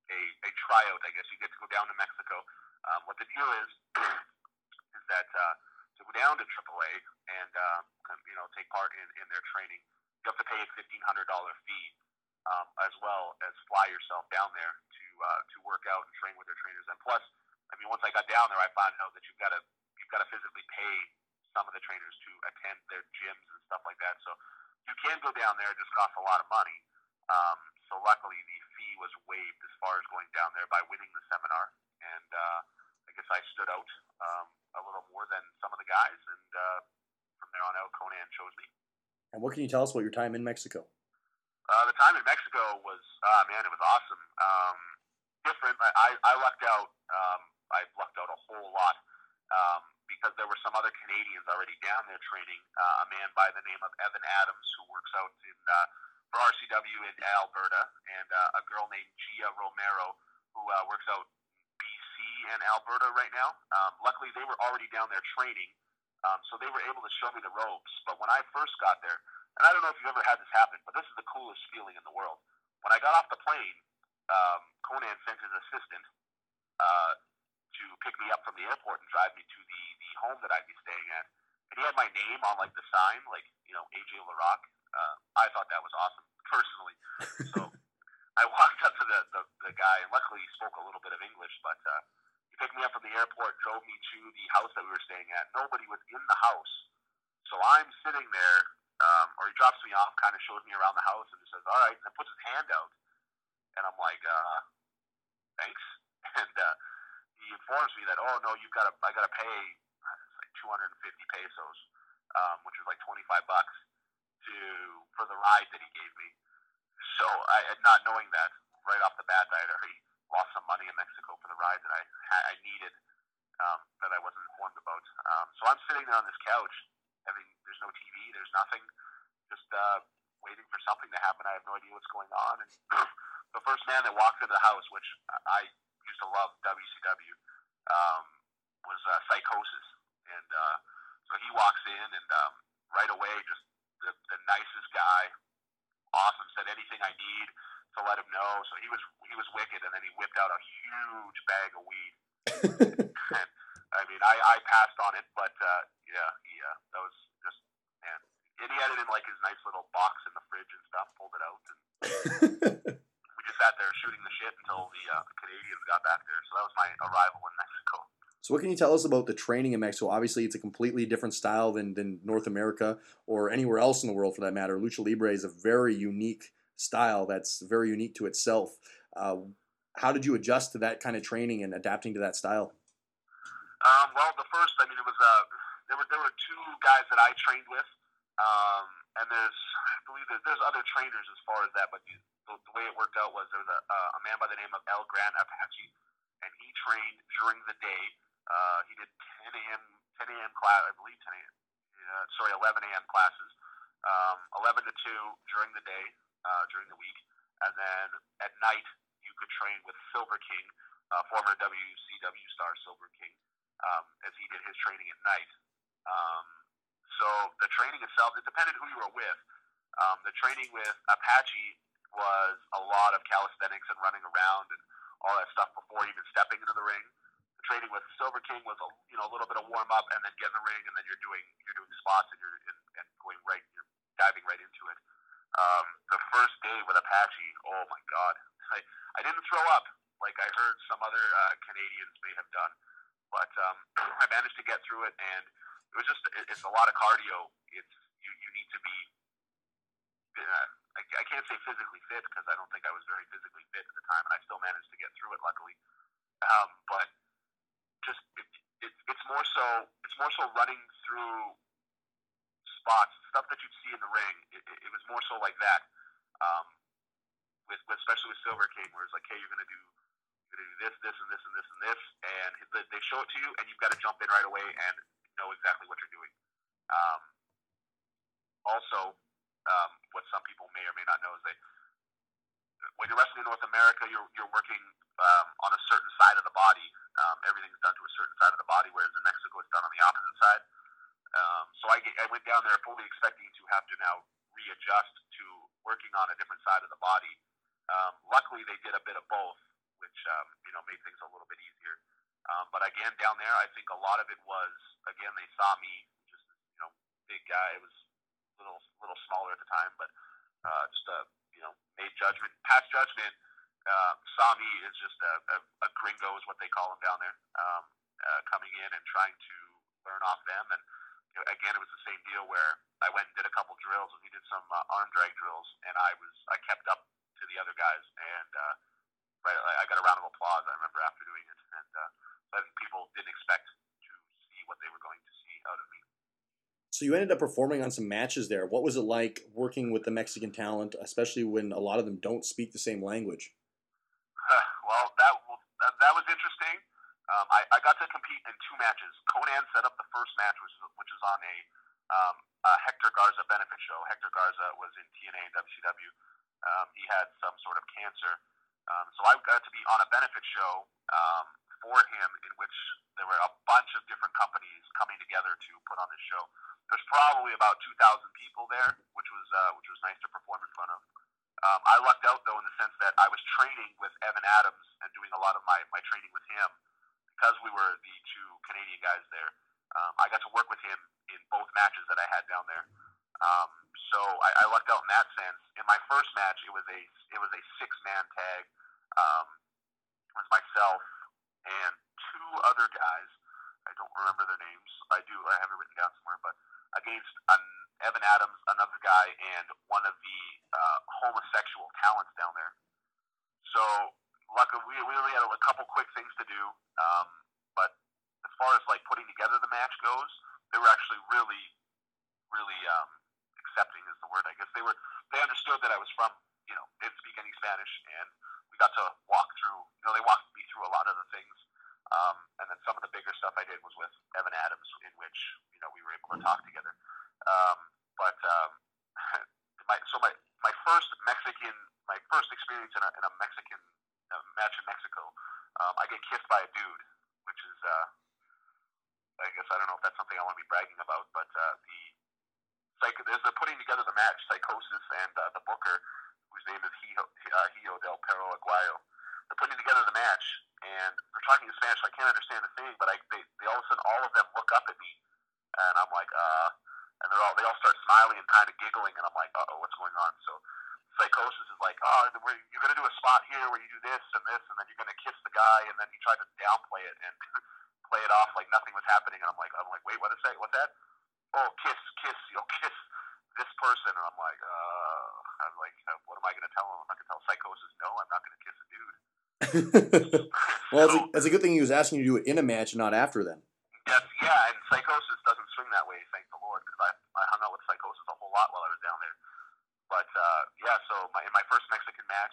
a tryout, I guess. You get to go down to Mexico. What the deal is that to go down to AAA and take part in their training, you have to pay a $1,500 fee, as well as fly yourself down there to work out and train with their trainers. And plus, I mean, once I got down there, I found out that you've got to physically pay some of the trainers to attend their gyms and stuff like that. So you can go down there; it just costs a lot of money. So luckily, the fee was waived as far as going down there by winning the seminar, and I guess I stood out a little more than some of the guys, and from there on out, Conan chose me. And what can you tell us about your time in Mexico? The time in Mexico was, man, it was awesome. Different. I lucked out. I lucked out a whole lot because there were some other Canadians already down there training. A man by the name of Evan Adams, who works out for RCW in Alberta, and a girl named Gia Romero, who works out BC and Alberta right now. Luckily, they were already down there training, so they were able to show me the ropes. But when I first got there, and I don't know if you've ever had this happen, but this is the coolest feeling in the world. When I got off the plane, Conan sent his assistant to pick me up from the airport and drive me to the home that I'd be staying at. And he had my name on like the sign, like, AJ LaRock. I thought that was awesome, personally. So I walked up to the guy, and luckily he spoke a little bit of English, but he picked me up from the airport, drove me to the house that we were staying at. Nobody was in the house. So I'm sitting there, or he drops me off, kind of shows me around the house, and he says, all right, and then puts his hand out. And I'm like, thanks. And he informs me that, oh, no, I got to pay like 250 pesos, which was like $25 for the ride that he gave me. So not knowing that right off the bat, I had already lost some money in Mexico for the ride that I needed, that I wasn't informed about. So I'm sitting there on this couch. There's no TV, there's nothing, just waiting for something to happen. I have no idea what's going on. And the first man that walked into the house, which I used to love WCW, was Psychosis. And so he walks in, and right away, just the nicest guy, awesome, said anything I need to let him know. So he was wicked, and then he whipped out a huge bag of weed. And I passed on it, but that was just, man. And he had it in like his nice little box in the fridge and stuff, pulled it out, and we just sat there shooting the shit until the Canadians got back there. So that was my arrival in Mexico. So what can you tell us about the training in Mexico? Obviously, it's a completely different style than North America or anywhere else in the world for that matter. Lucha Libre is a very unique style that's very unique to itself. How did you adjust to that kind of training and adapting to that style? Well, the first, it was there were two guys that I trained with, and I believe there's other trainers as far as that, but the way it worked out was there was a man by the name of El Gran Apache, and he trained during the day. He did 10 a.m. class, I believe 10 a.m. 11 a.m. classes, 11 to 2 during the day, during the week, and then at night you could train with Silver King, former WCW star Silver King, as he did his training at night. So the training itself, it depended who you were with. The training with Apache was a lot of calisthenics and running around and all that stuff before even stepping into the ring. The training with Silver King was a little bit of warm up, and then get in the ring, and then you're doing spots, and you're diving right into it. The first day with Apache, oh my God, I didn't throw up like I heard some other Canadians may have done, but I managed to get through it, and it was it's a lot of cardio. You need to be, I can't say physically fit, because I don't think I was very physically fit at the time, and I still managed to get through it, luckily. But just it's more so running through spots, stuff that you'd see in the ring. It was more so like that, especially with Silver King, where it's like, hey, you're gonna do this, and this, and this, and this, and they show it to you, and you've got to jump in right away and know exactly what you're doing. Also, what some people may or may not know is that when you're wrestling in North America, you're working on a certain side of the body. Everything's done to a certain side of the body, whereas in Mexico it's done on the opposite side. So I went down there fully expecting to have to now readjust to working on a different side of the body. Luckily, they did a bit of both. which made things a little bit easier. But again, down there, I think a lot of it was, again, they saw me, just big guy. It was little smaller at the time, but just made judgment, passed judgment. Saw me as just a gringo, is what they call him down there, coming in and trying to learn off them. And again, it was the same deal where I went and did a couple drills, and we did some arm drag drills, and I kept up to the other guys, and I got a round of applause. I remember after doing it, and I think people didn't expect to see what they were going to see out of me. So you ended up performing on some matches there. What was it like working with the Mexican talent, especially when a lot of them don't speak the same language? Well, that was interesting. I got to compete in two matches. Conan set up the first match, which was on a Hector Garza benefit show. Hector Garza was in TNA and WCW. He had some sort of cancer. So I got to be on a benefit show for him, in which there were a bunch of different companies coming together to put on this show. There's probably about 2,000 people there, which was nice to perform in front of. I lucked out, though, in the sense that I was training with Evan Adams and doing a lot of my training with him, because we were the two Canadian guys there. I got to work with him in both matches that I had down there. So I lucked out in that sense. In my first match, it was a 6-man tag. It was myself and two other guys. I don't remember their names. I have it written down somewhere, but against Evan Adams, another guy, and one of the homosexual talents down there. So luckily, we only had a couple quick things to do. But as far as like putting together the match goes, they were actually really, really accepting is the word. I guess they understood that I was from, didn't speak any Spanish, and we got to walk through. They walked me through a lot of the things. And then some of the bigger stuff I did was with Evan Adams, in which we were able to talk together. But my first experience in a Mexican match in Mexico, I get kissed by a dude, which is I guess I don't know if that's something I want to be bragging about, but as they're putting together the match, Psychosis and the booker, whose name is Hio del Perro Aguayo, they're putting together the match, and they're talking in Spanish. So I can't understand the thing, but they all of a sudden, all of them look up at me, and I'm like, and they all start smiling and kind of giggling, and I'm like, what's going on? So Psychosis is like, you're going to do a spot here where you do this, and then you're going to kiss the guy, and then he tried to downplay it and play it off like nothing was happening, and I'm like, wait, what is that? What's that? Oh, kiss, kiss this person, and I'm like, what am I going to tell him? I'm not going to tell Psychosis, no, I'm not going to kiss a dude. Well, it's a good thing he was asking you to do it in a match, not after then. And Psychosis doesn't swing that way, thank the Lord, because I hung out with Psychosis a whole lot while I was down there. But so in my first Mexican match,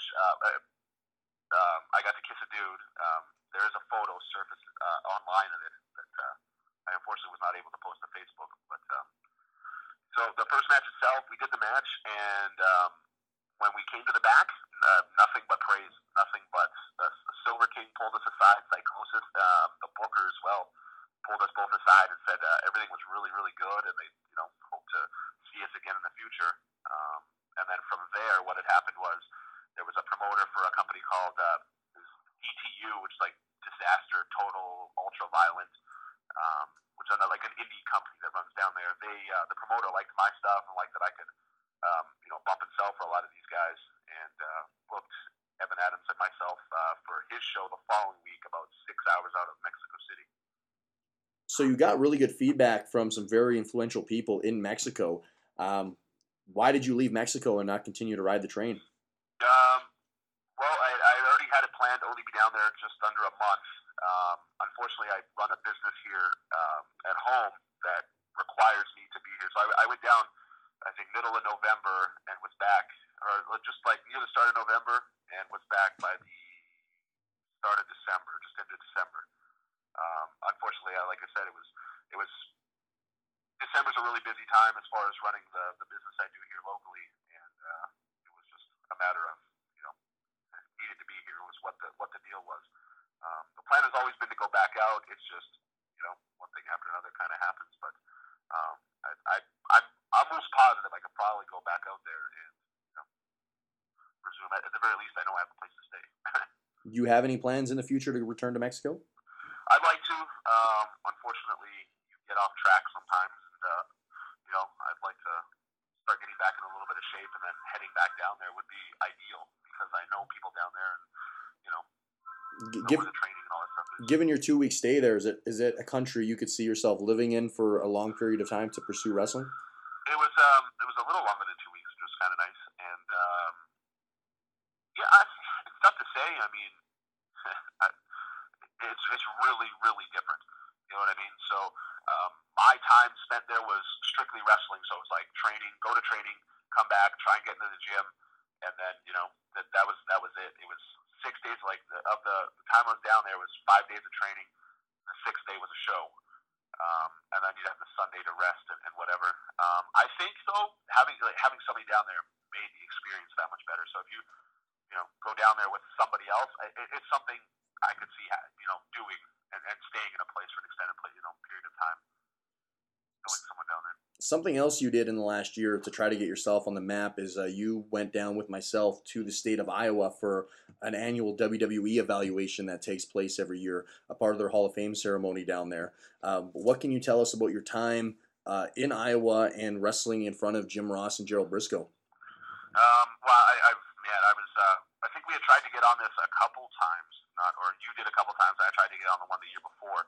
I got to kiss a dude. There is a photo surfaced online of it that I unfortunately was not able to post to Facebook. But so the first match itself, we did the match, and when we came to the back, nothing but praise, nothing but the Silver King pulled us aside, Psychosis, the booker as well, pulled us both aside and said everything was really, really good, and they hope to see us again in the future. And then from there, what had happened was there was a promoter for a company called DTU, which is like Disaster Total Ultra Violent, which is like an indie company that runs down there. The promoter liked my stuff and liked that I could bump and sell for a lot of these guys, and booked Evan Adams and myself for his show the following week, about 6 hours out of Mexico City. So you got really good feedback from some very influential people in Mexico. Why did you leave Mexico and not continue to ride the train? Well, I already had it planned to only be down there just under a month. Unfortunately, I run a business here at home that requires me to be here. So I went down, I think, middle of November and was back, or just like near the start of November, and was back by the start of December, just into December. Unfortunately, like I said, it was December's a really busy time as far as running the business I do here locally, and it was just a matter of needed to be here was what the deal was. The plan has always been to go back out. It's just one thing after another kind of happens, but I'm most positive I could probably go back out there and resume. At the very least, I know I have a place to stay. Do you have any plans in the future to return to Mexico? I'd like to. Unfortunately, you get off track sometimes, and I'd like to start getting back in a little bit of shape, and then heading back down there would be ideal because I know people down there, and know where the training and all that stuff is. Given your 2 week stay there, is it a country you could see yourself living in for a long period of time to pursue wrestling? It was a little longer than 2 weeks, which was kind of nice, and it's tough to say. I mean, it's really really different. You know what I mean? So my time spent there was strictly wrestling. So it was like training, go to training, come back, try and get into the gym, and then that was it. It was 6 days. Like of the time I was down there was 5 days of training. The sixth day was a show, and then you'd have the Sunday to rest and whatever. I think though having somebody down there made the experience that much better. So if you go down there with somebody else, it's something I could see doing and staying in a place for an extended period of time. Knowing someone down there. Something else you did in the last year to try to get yourself on the map is you went down with myself to the state of Iowa for an annual WWE evaluation that takes place every year, a part of their Hall of Fame ceremony down there. What can you tell us about your time in Iowa and wrestling in front of Jim Ross and Gerald Briscoe? I think we had tried to get on this a couple times, or you did a couple times. I tried to get on the one the year before.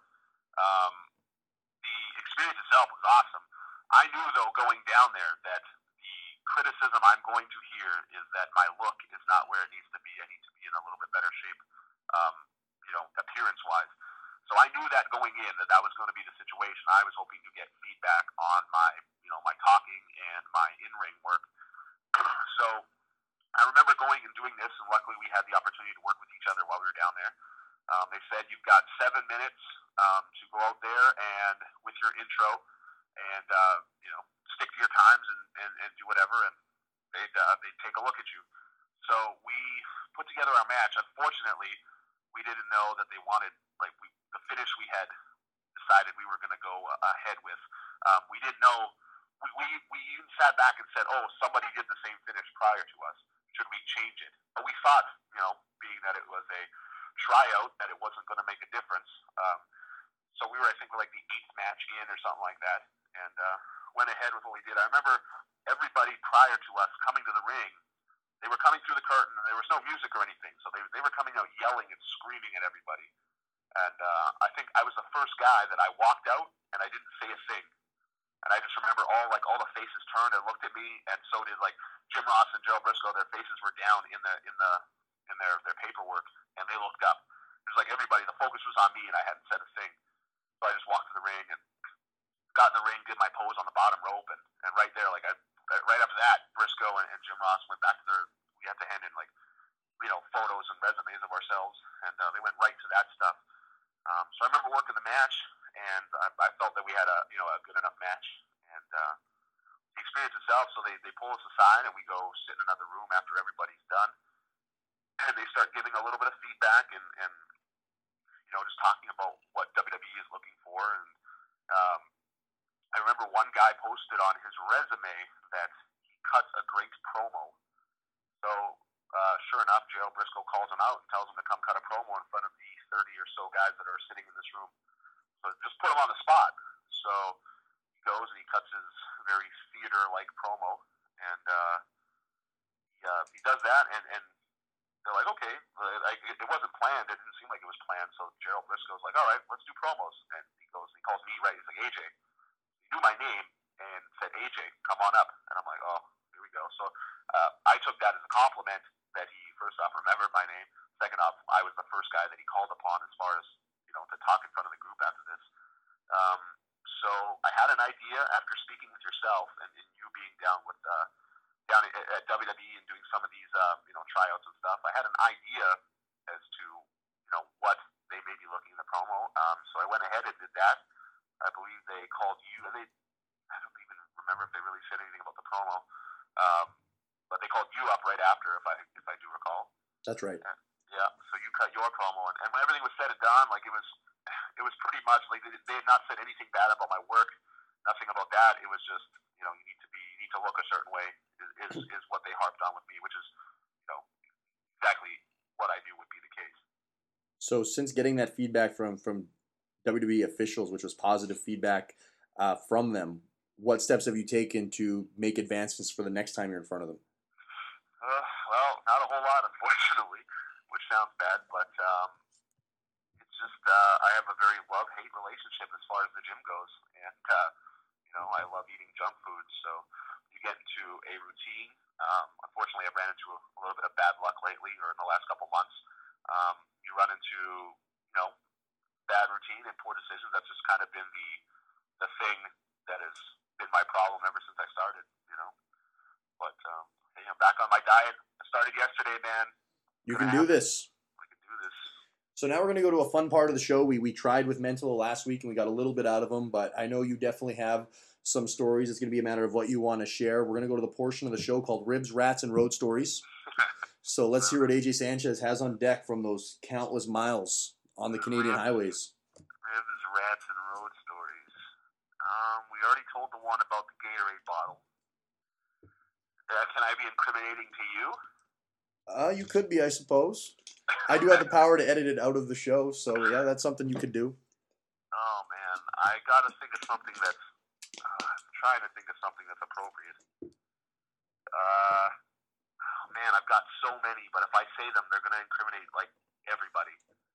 The experience itself was awesome. I knew, though, going down there that the criticism I'm going to hear is that my look is not where it needs to be. I need to be in a little bit better shape, appearance-wise. So I knew that going in that was going to be the situation. I was hoping to get feedback on my talking and my in-ring work. So I remember going and doing this, and luckily we had the opportunity to work with each other while we were down there. They said you've got 7 minutes to go out there and with your intro and stick to your times and do whatever, and they'd take a look at you. So we put together our match. Unfortunately, we didn't know that they wanted the finish we had decided we were going to go ahead with. We didn't know. We even sat back and said, "Oh, somebody did the same finish prior to us. Should we change it?" But we thought, being that it was a tryout, that it wasn't going to make a difference. So we were, I think, like the 8th match in or something like that, and went ahead with what we did. I remember everybody prior to us coming to the ring. They were coming through the curtain, and there was no music or anything, so they were coming out yelling and screaming at everybody. And I think I was the first guy that I walked out, and I didn't say a thing. And I just remember all the faces turned and looked at me, and so did Jim Ross and Gerald Briscoe. Their faces were down in their paperwork, and they looked up. It was like everybody. The focus was on me, and I hadn't said a thing. So I just walked to the ring and got in the ring, did my pose on the bottom rope, and right there, right after that, Briscoe and Jim Ross went back to we had to hand in photos and resumes of ourselves, and they went right to that stuff. So I remember working the match, and I felt that we had a good enough match, and the experience itself. So they pull us aside, and we go sit in another room after everybody's done, and they start giving a little bit of feedback and just talking about what WWE is looking for. And I remember one guy posted on his resume that he cuts a great promo. So sure enough, Gerald Briscoe calls him out and tells him to come cut a promo in front of the 30 or so guys that are sitting in this room. So just put him on the spot. So he goes and he cuts his very theater-like promo, and he does that, and they're like, okay, it wasn't planned. It didn't seem like it was planned. So Gerald Briscoe's like, all right, let's do promos. And he calls me, right? He's like, AJ. He knew my name and said, AJ, come on up. And I'm like, oh, here we go. So I took that as a compliment that he, first off, remembered my name. Second off, I was the first guy that he called upon as far as, to talk in front of the group after this. So I had an idea after speaking with yourself and you being down at WWE and doing some of these, tryouts and stuff. I had an idea as to, what they may be looking in the promo. So I went ahead and did that. I believe they called you, and I don't even remember if they really said anything about the promo. But they called you up right after, if I do recall. That's right. Yeah. So you cut your promo, and when everything was said and done, it was pretty much like they had not said anything bad about my work, nothing about that. It was just, you need to look a certain way is what they harped on with me, which is, exactly what I knew would be the case. So since getting that feedback from WWE officials, which was positive feedback from them, what steps have you taken to make advancements for the next time you're in front of them? Well, not a whole lot, unfortunately, which sounds bad, but it's just I have a very love-hate relationship as far as the gym goes, and I love eating junk food, so you get into a routine. Unfortunately, I've ran into a little bit of bad luck lately, or in the last couple months. You run into bad routine and poor decisions. That's just kind of been the thing that has been my problem ever since I started. But hey, I'm back on my diet. I started yesterday, man. You can do this. I can do this. So now we're going to go to a fun part of the show. We tried with Mental last week and we got a little bit out of them, but I know you definitely have some stories. It's going to be a matter of what you want to share. We're going to go to the portion of the show called Ribs, Rats, and Road Stories. So let's hear what AJ Sanchez has on deck from those countless miles on the Canadian highways. Ribs, Rats, and Road Stories. We already told the one about the Gatorade bottle. Can I be incriminating to you? You could be, I suppose. I do have the power to edit it out of the show, so yeah, that's something you could do. Oh man, I gotta think of something that's. I'm trying to think of something that's appropriate. Oh man, I've got so many, but if I say them, they're gonna incriminate like everybody.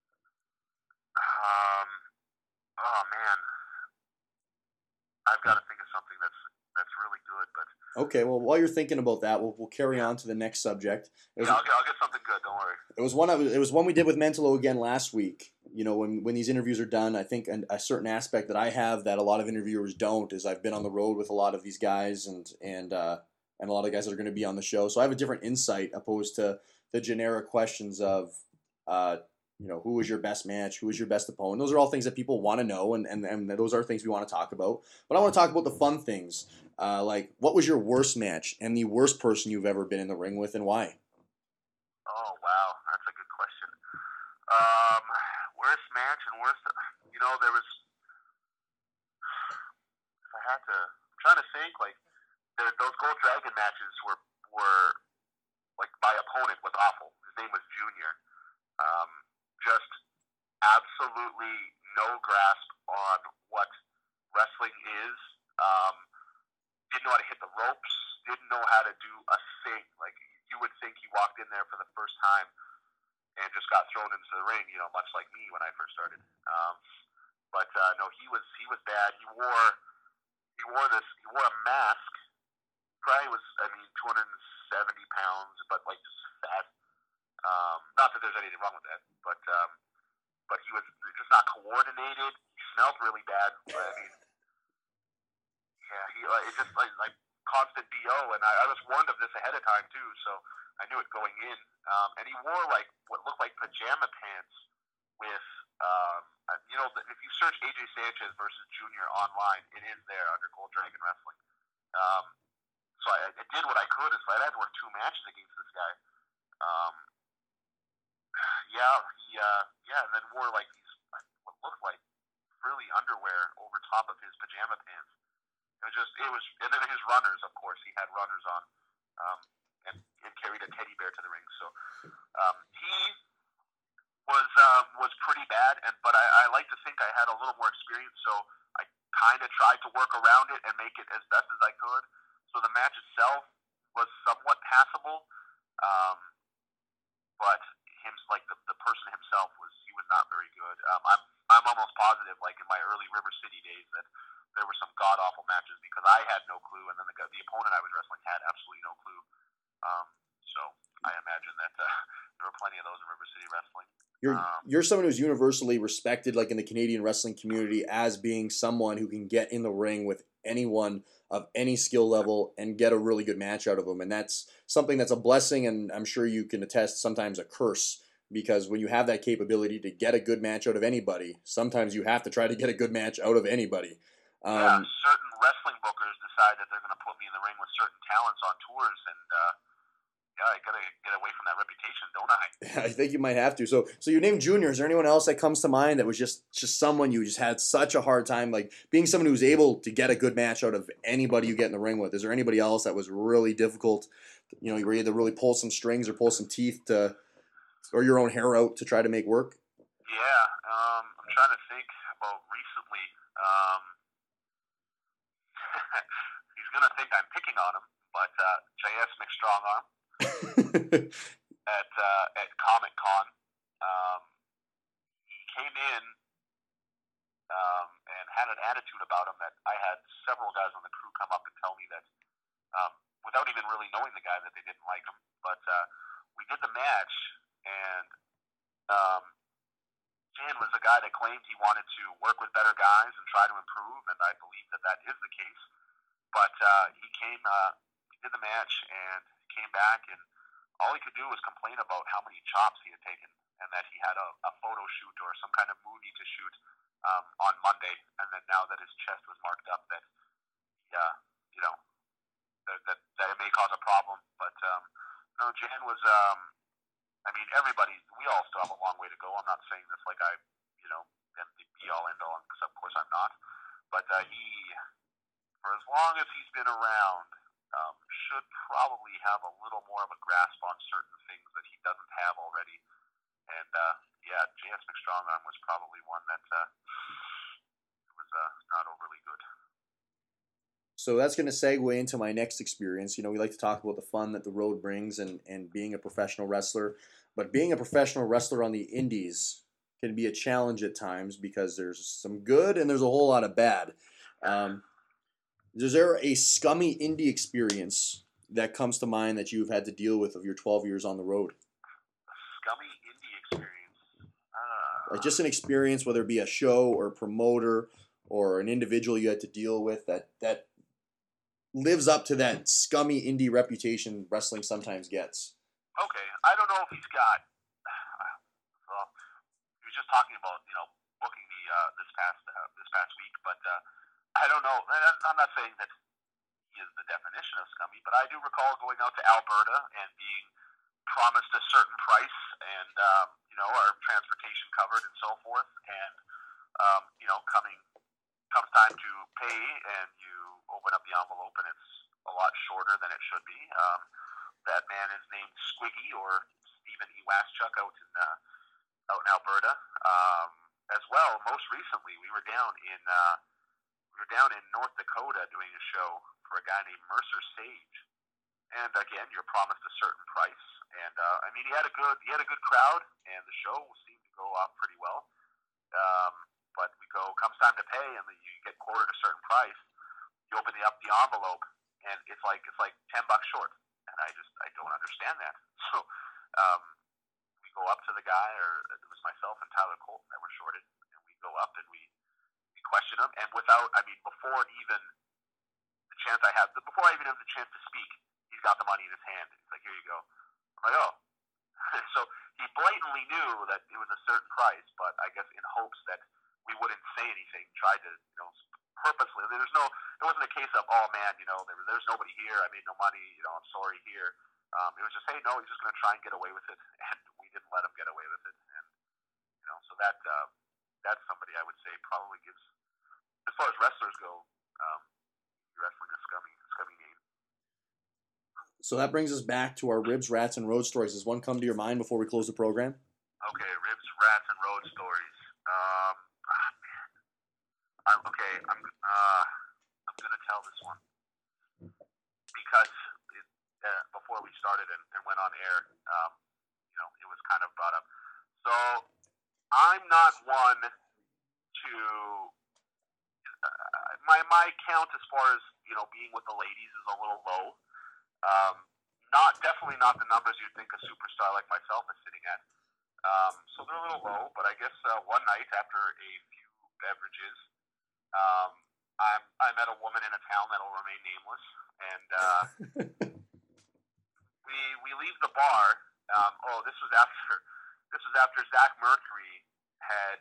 Oh man, I've got to think of something that's really good, but. Okay, well, while you're thinking about that, we'll carry on to the next subject. I'll get something good. Don't worry. It was one we did with Mentalo again last week. When these interviews are done, I think a certain aspect that I have that a lot of interviewers don't is I've been on the road with a lot of these guys and a lot of guys that are going to be on the show. So I have a different insight opposed to the generic questions of who was your best match, who was your best opponent. Those are all things that people want to know, and those are things we want to talk about. But I want to talk about the fun things. Like, what was your worst match and the worst person you've ever been in the ring with, and why? Oh, wow. That's a good question. Worst match and worst... there was... If I had to... I'm trying to think, those Gold Dragon matches were my opponent was awful. His name was Junior. Just absolutely no grasp on what wrestling is. Didn't know how to hit the ropes, didn't know how to do a thing. Like, you would think he walked in there for the first time and just got thrown into the ring, much like me when I first started. But no, he was bad. He wore a mask. Probably was, 270 pounds, but just fat. Not that there's anything wrong with that, but he was just not coordinated. He smelled really bad. It's just like constant BO, and I was warned of this ahead of time too, so I knew it going in. And he wore what looked like pajama pants with, if you search AJ Sanchez versus Junior online, it is there under Gold Dragon Wrestling. So I did what I could. I had to work 2 matches against this guy. And then wore these what looked like frilly underwear over top of his pajama pants. And then his runners, of course, he had runners on, and carried a teddy bear to the ring. So he was pretty bad, but I like to think I had a little more experience, so I kind of tried to work around it and make it as best as I could. So the match itself was somewhat passable, but the person himself was not very good. I'm almost positive, like in my early River City days, that there were some god awful matches because I had no clue, and then the opponent I was wrestling had absolutely no clue. So I imagine that there were plenty of those in River City wrestling. You're someone who's universally respected, like in the Canadian wrestling community, as being someone who can get in the ring with anyone of any skill level and get a really good match out of them, and that's something that's a blessing, and I'm sure you can attest sometimes a curse. Because when you have that capability to get a good match out of anybody, sometimes you have to try to get a good match out of anybody. Certain wrestling bookers decide that they're going to put me in the ring with certain talents on tours, and I got to get away from that reputation, don't I? I think you might have to. So you named Junior. Is there anyone else that comes to mind that was just someone you just had such a hard time, like being someone who's able to get a good match out of anybody you get in the ring with? Is there anybody else that was really difficult, where you had to really pull some strings or pull some teeth or your own hair out to try to make work? Yeah, I'm trying to think about recently. He's gonna think I'm picking on him, but J.S. McStrongarm at Comic Con, um, he came in and had an attitude about him that I had several guys on the crew come up and tell me that without even really knowing the guy that they didn't like him. But we did the match, and Jan was a guy that claimed he wanted to work with better guys and try to improve, and I believe that that is the case. But he came, he did the match, and came back, and all he could do was complain about how many chops he had taken, and that he had a photo shoot or some kind of movie to shoot on Monday, and that now that his chest was marked up, that you know, that it may cause a problem. But no, Jan was. I mean, everybody. We all still have a long way to go. I'm not saying this like I, am the be all end all, because of course I'm not. But he, for as long as he's been around, should probably have a little more of a grasp on certain things that he doesn't have already. And yeah, J.S. McStrongarm was probably one that was not overly good. So that's going to segue into my next experience. We like to talk about the fun that the road brings and being a professional wrestler. But being a professional wrestler on the indies can be a challenge at times because there's some good and there's a whole lot of bad. Is there a scummy indie experience that comes to mind that you've had to deal with of your 12 years on the road? Scummy indie experience? Like just an experience, whether it be a show or a promoter or an individual you had to deal with that lives up to that scummy indie reputation wrestling sometimes gets. Okay, I don't know if he's got. Well, he was just talking about booking me this past week, but I don't know. I'm not saying that he is the definition of scummy, but I do recall going out to Alberta and being promised a certain price, and our transportation covered and so forth, and comes time to pay, and you open up the envelope, and it's a lot shorter than it should be. That man is named Squiggy, or Stephen E. Waschuk, out in Alberta. As well, most recently, we were down in North Dakota doing a show for a guy named Mercer Sage, and again, you're promised a certain price, and I mean, he had a good crowd, and the show seemed to go off pretty well. But comes time to pay, and you get quoted a certain price. You open up the envelope, and it's like $10 short, and I don't understand that. So we go up to the guy, or it was myself and Tyler Colton that were shorted, and we go up and we question him, and before I even have the chance to speak, he's got the money in his hand. He's like, "Here you go." I'm like, "Oh." So he blatantly knew that it was a certain price, but I guess in hopes that we wouldn't say anything, tried to, purposely. It wasn't a case of, "Oh man, there's nobody here. I made no money. I'm sorry here." It was just, "Hey, no, he's just going to try and get away with it," and we didn't let him get away with it. And so that's somebody I would say probably gives, as far as wrestlers go, wrestling a scummy name. So that brings us back to our Ribs, Rats, and Road stories. Does one come to your mind before we close the program? Okay, Ribs, Rats, and Road stories. I'm gonna tell this one because before we started and went on air, it was kind of brought up. So I'm not one to my count as far as being with the ladies is a little low. Definitely not the numbers you'd think a superstar like myself is sitting at. So they're a little low, but I guess one night after a few beverages, I met a woman in a town that'll remain nameless, and we leave the bar. This was after Zach Mercury had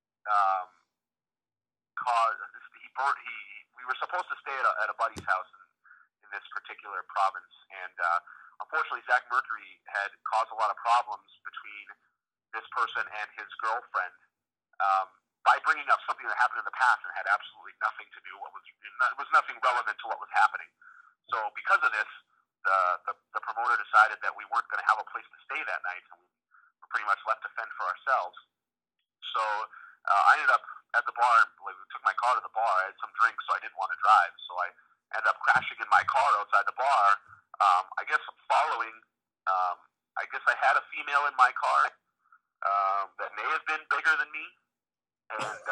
we were supposed to stay at a buddy's house in this particular province, and unfortunately Zach Mercury had caused a lot of problems between this person and his girlfriend by bringing up something that happened in the past and had absolutely nothing to do was nothing relevant to what was happening. So because of this, the promoter decided that we weren't going to have a place to stay that night, and we were pretty much left to fend for ourselves. So I ended up at the bar, like, took my car to the bar. I had some drinks, so I didn't want to drive. So I ended up crashing in my car outside the bar. I guess following, I guess I had a female in my car that may have been bigger than me, and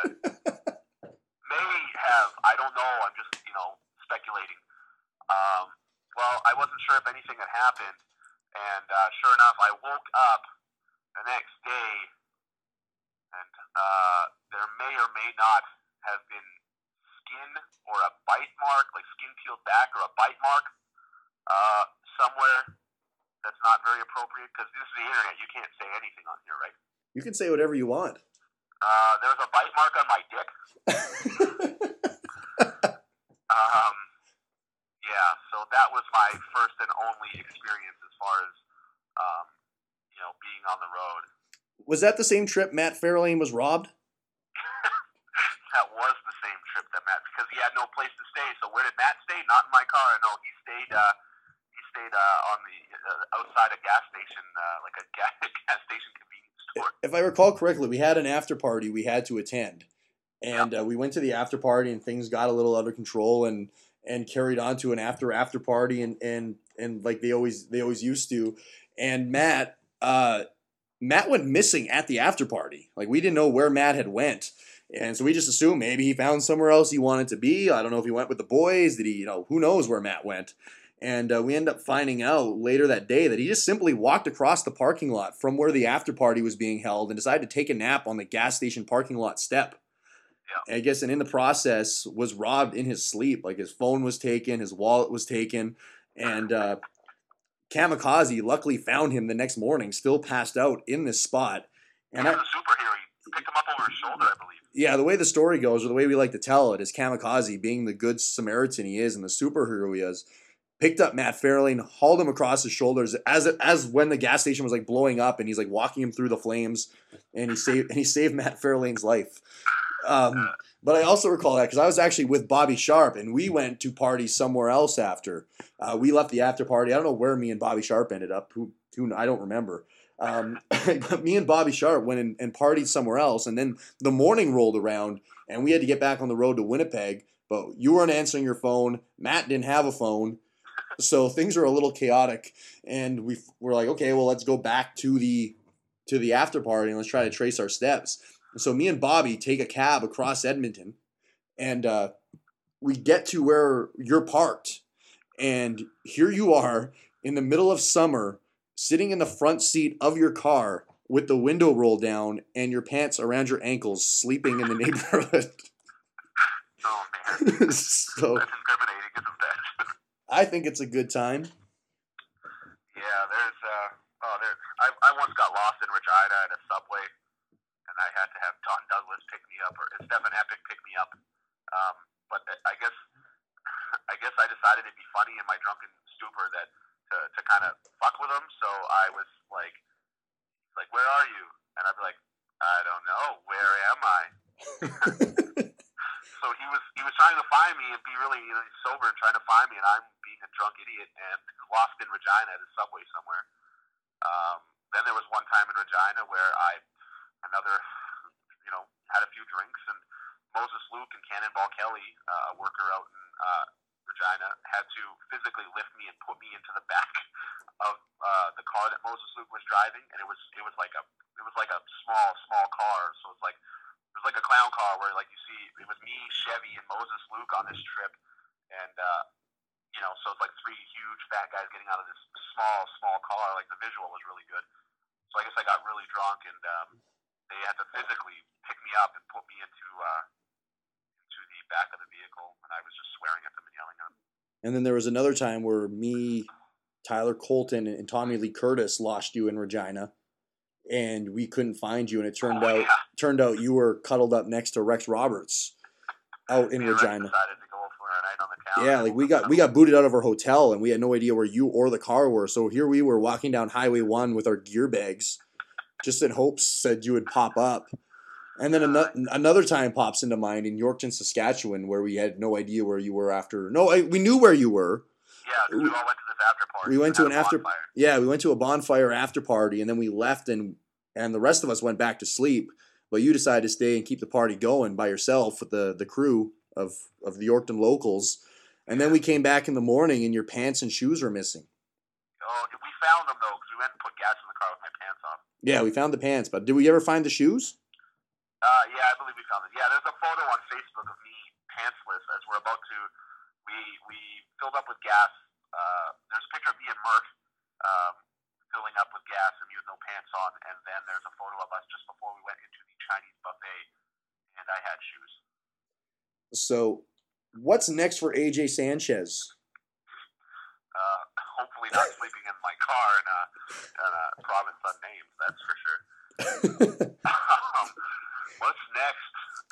may have, I don't know, I'm just, speculating. Well, I wasn't sure if anything had happened, and sure enough, I woke up the next day, and there may or may not have been skin or a bite mark, like skin peeled back or a bite mark somewhere that's not very appropriate, because this is the internet. You can't say anything on here, right? You can say whatever you want. There was a bite mark on my dick. Yeah, so that was my first and only experience as far as, being on the road. Was that the same trip Matt Fairlane was robbed? That was the same trip that Matt, because he had no place to stay. So where did Matt stay? Not in my car. No, he stayed on the outside a gas station, like a gas station convenience store. If I recall correctly, we had an after party we had to attend, and we went to the after party, and things got a little out of control, and carried on to an after party, and like they always used to, and Matt went missing at the after party. Like, we didn't know where Matt had went. And so we just assumed maybe he found somewhere else he wanted to be. I don't know if he went with the boys. Did he, who knows where Matt went. And we ended up finding out later that day that he just simply walked across the parking lot from where the after party was being held and decided to take a nap on the gas station parking lot step. Yeah. I guess, and in the process was robbed in his sleep. Like, his phone was taken, his wallet was taken, and Kamikaze luckily found him the next morning, still passed out in this spot. And he was a superhero. He picked him up over his shoulder, I believe. Yeah, the way the story goes, or the way we like to tell it, is Kamikaze, being the good Samaritan he is and the superhero he is, picked up Matt Fairlane, hauled him across his shoulders as when the gas station was like blowing up, and he's like walking him through the flames, and he saved Matt Fairlane's life. But I also recall that because I was actually with Bobby Sharp, and we went to party somewhere else after. We left the after party. I don't know where me and Bobby Sharp ended up. Who I don't remember. But me and Bobby Sharp went and partied somewhere else, and then the morning rolled around, and we had to get back on the road to Winnipeg. But you weren't answering your phone. Matt didn't have a phone, so things were a little chaotic. And we're like, okay, well, let's go back to the after party and let's try to trace our steps. So me and Bobby take a cab across Edmonton, and we get to where you're parked. And here you are in the middle of summer, sitting in the front seat of your car with the window rolled down and your pants around your ankles, sleeping in the neighborhood. Oh, man. So that's incriminating, isn't that? I think it's a good time. Yeah, I once got lost in Regina at a Subway, and I had to have Don Douglas pick me up, or Stephen Epic pick me up. But I guess I decided it'd be funny in my drunken stupor that to kind of fuck with him. So I was like, where are you? And I'd be like, I don't know. Where am I? So he was trying to find me and be really sober and trying to find me, and I'm being a drunk idiot and lost in Regina at a Subway somewhere. Then there was one time in Regina where I had a few drinks, and Moses Luke and Cannonball Kelly, a worker out in Regina, had to physically lift me and put me into the back of the car that Moses Luke was driving, and it was like a small car, so it was like a clown car where, like, you see, it was me, Chevy, and Moses Luke on this trip, and so it's like three huge fat guys getting out of this small car. Like, the visual was really good. So I guess I got really drunk, and they had to physically pick me up and put me into the back of the vehicle, and I was just swearing at them and yelling at them. And then there was another time where me, Tyler Colton, and Tommy Lee Curtis lost you in Regina, and we couldn't find you, and it turned out you were cuddled up next to Rex Roberts out in Regina. Rex decided to go for a night on the town. Yeah, like we got booted out of our hotel, and we had no idea where you or the car were. So here we were walking down Highway 1 with our gear bags, just in hopes that you would pop up. And then another time pops into mind in Yorkton, Saskatchewan, where we had no idea where you were after. No, we knew where you were. Yeah, because we all went to this after party. We went to an after. Bonfire. Yeah, we went to a bonfire after party, and then we left, and the rest of us went back to sleep. but you decided to stay and keep the party going by yourself with the crew of the Yorkton locals. And then we came back in the morning and your pants and shoes were missing. Oh, we found them though, because we went and put gas in the car with my pants on. Yeah, we found the pants, but did we ever find the shoes? Yeah, I believe we found it. Yeah, there's a photo on Facebook of me pantsless as we're about to. We filled up with gas. There's a picture of me and Murph filling up with gas and me with no pants on, and then there's a photo of us just before we went into the Chinese buffet, and I had shoes. So, what's next for AJ Sanchez? Hopefully not sleeping in my car in a province unnamed, that's for sure. What's next?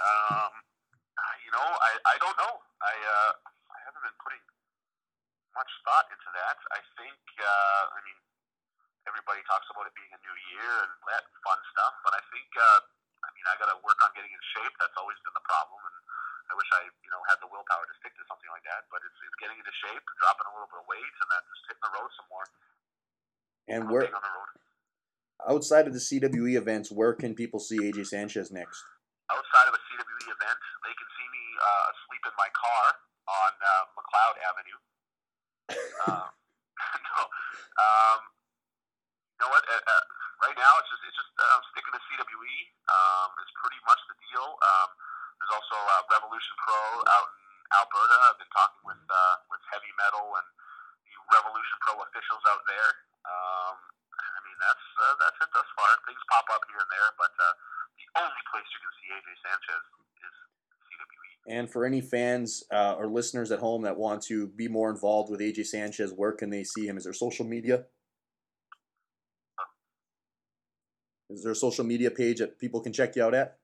I don't know. I haven't been putting much thought into that. I think, everybody talks about it being a new year and that fun stuff, but I think, I got to work on getting in shape. That's always been the problem, and I wish I, had the willpower to stick to something like that. But it's getting into shape, dropping a little bit of weight, and then just hitting the road some more. And where, on the road. Outside of the CWE events, where can people see AJ Sanchez next? Outside of a CWE event, they can see me asleep in my car on McLeod Avenue. No. You know what? Right now, it's just sticking to CWE. It's pretty much the deal. There's also Revolution Pro out in Alberta. I've been talking with Heavy Metal and the Revolution Pro officials out there. That's it thus far. Things pop up here and there, but the only place you can see AJ Sanchez is CWE. And for any fans or listeners at home that want to be more involved with AJ Sanchez, where can they see him? Is there social media? Is there a social media page that people can check you out at?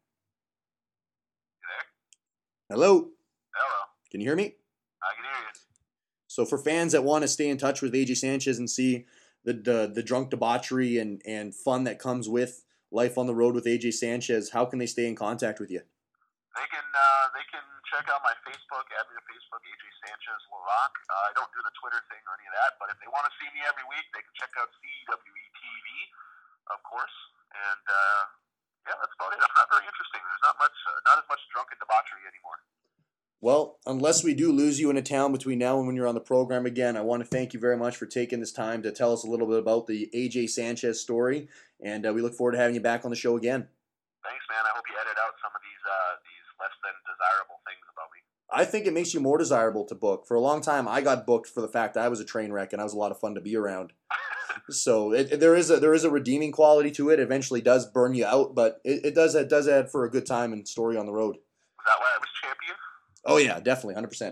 You there? Hello? Hello. Can you hear me? I can hear you. So for fans that want to stay in touch with AJ Sanchez and see the drunk debauchery and fun that comes with life on the road with AJ Sanchez, how can they stay in contact with you? They can check out my Facebook, add me to Facebook, AJ Sanchez Larock. I don't do the Twitter thing or any of that, but if they want to see me every week, they can check out CWE TV, of course. And that's about it. I'm not very interesting. There's not as much drunken debauchery anymore. Well, unless we do lose you in a town between now and when you're on the program again, I want to thank you very much for taking this time to tell us a little bit about the AJ Sanchez story, and we look forward to having you back on the show again. Thanks, man. I hope you edit out some of these less than desirable things about me. I think it makes you more desirable to book. For a long time, I got booked for the fact that I was a train wreck and I was a lot of fun to be around. So there is a redeeming quality to it. It eventually does burn you out, but it does add for a good time and story on the road. Was that why I was champion? Oh yeah, definitely, 100%. Sweet.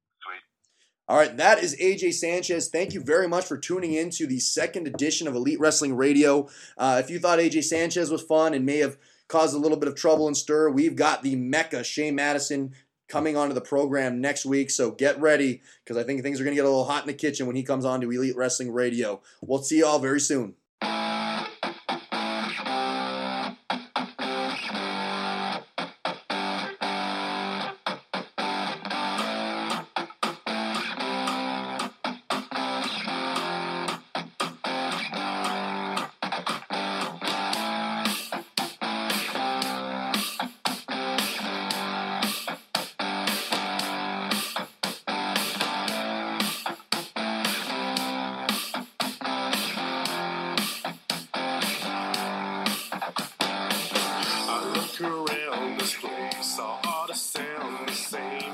All right, that is AJ Sanchez. Thank you very much for tuning in to the second edition of Elite Wrestling Radio. If you thought AJ Sanchez was fun and may have caused a little bit of trouble and stir, we've got the Mecca, Shane Madison, coming onto the program next week, so get ready, because I think things are going to get a little hot in the kitchen when he comes on to Elite Wrestling Radio. We'll see you all very soon. Around this place, saw all the sound the same.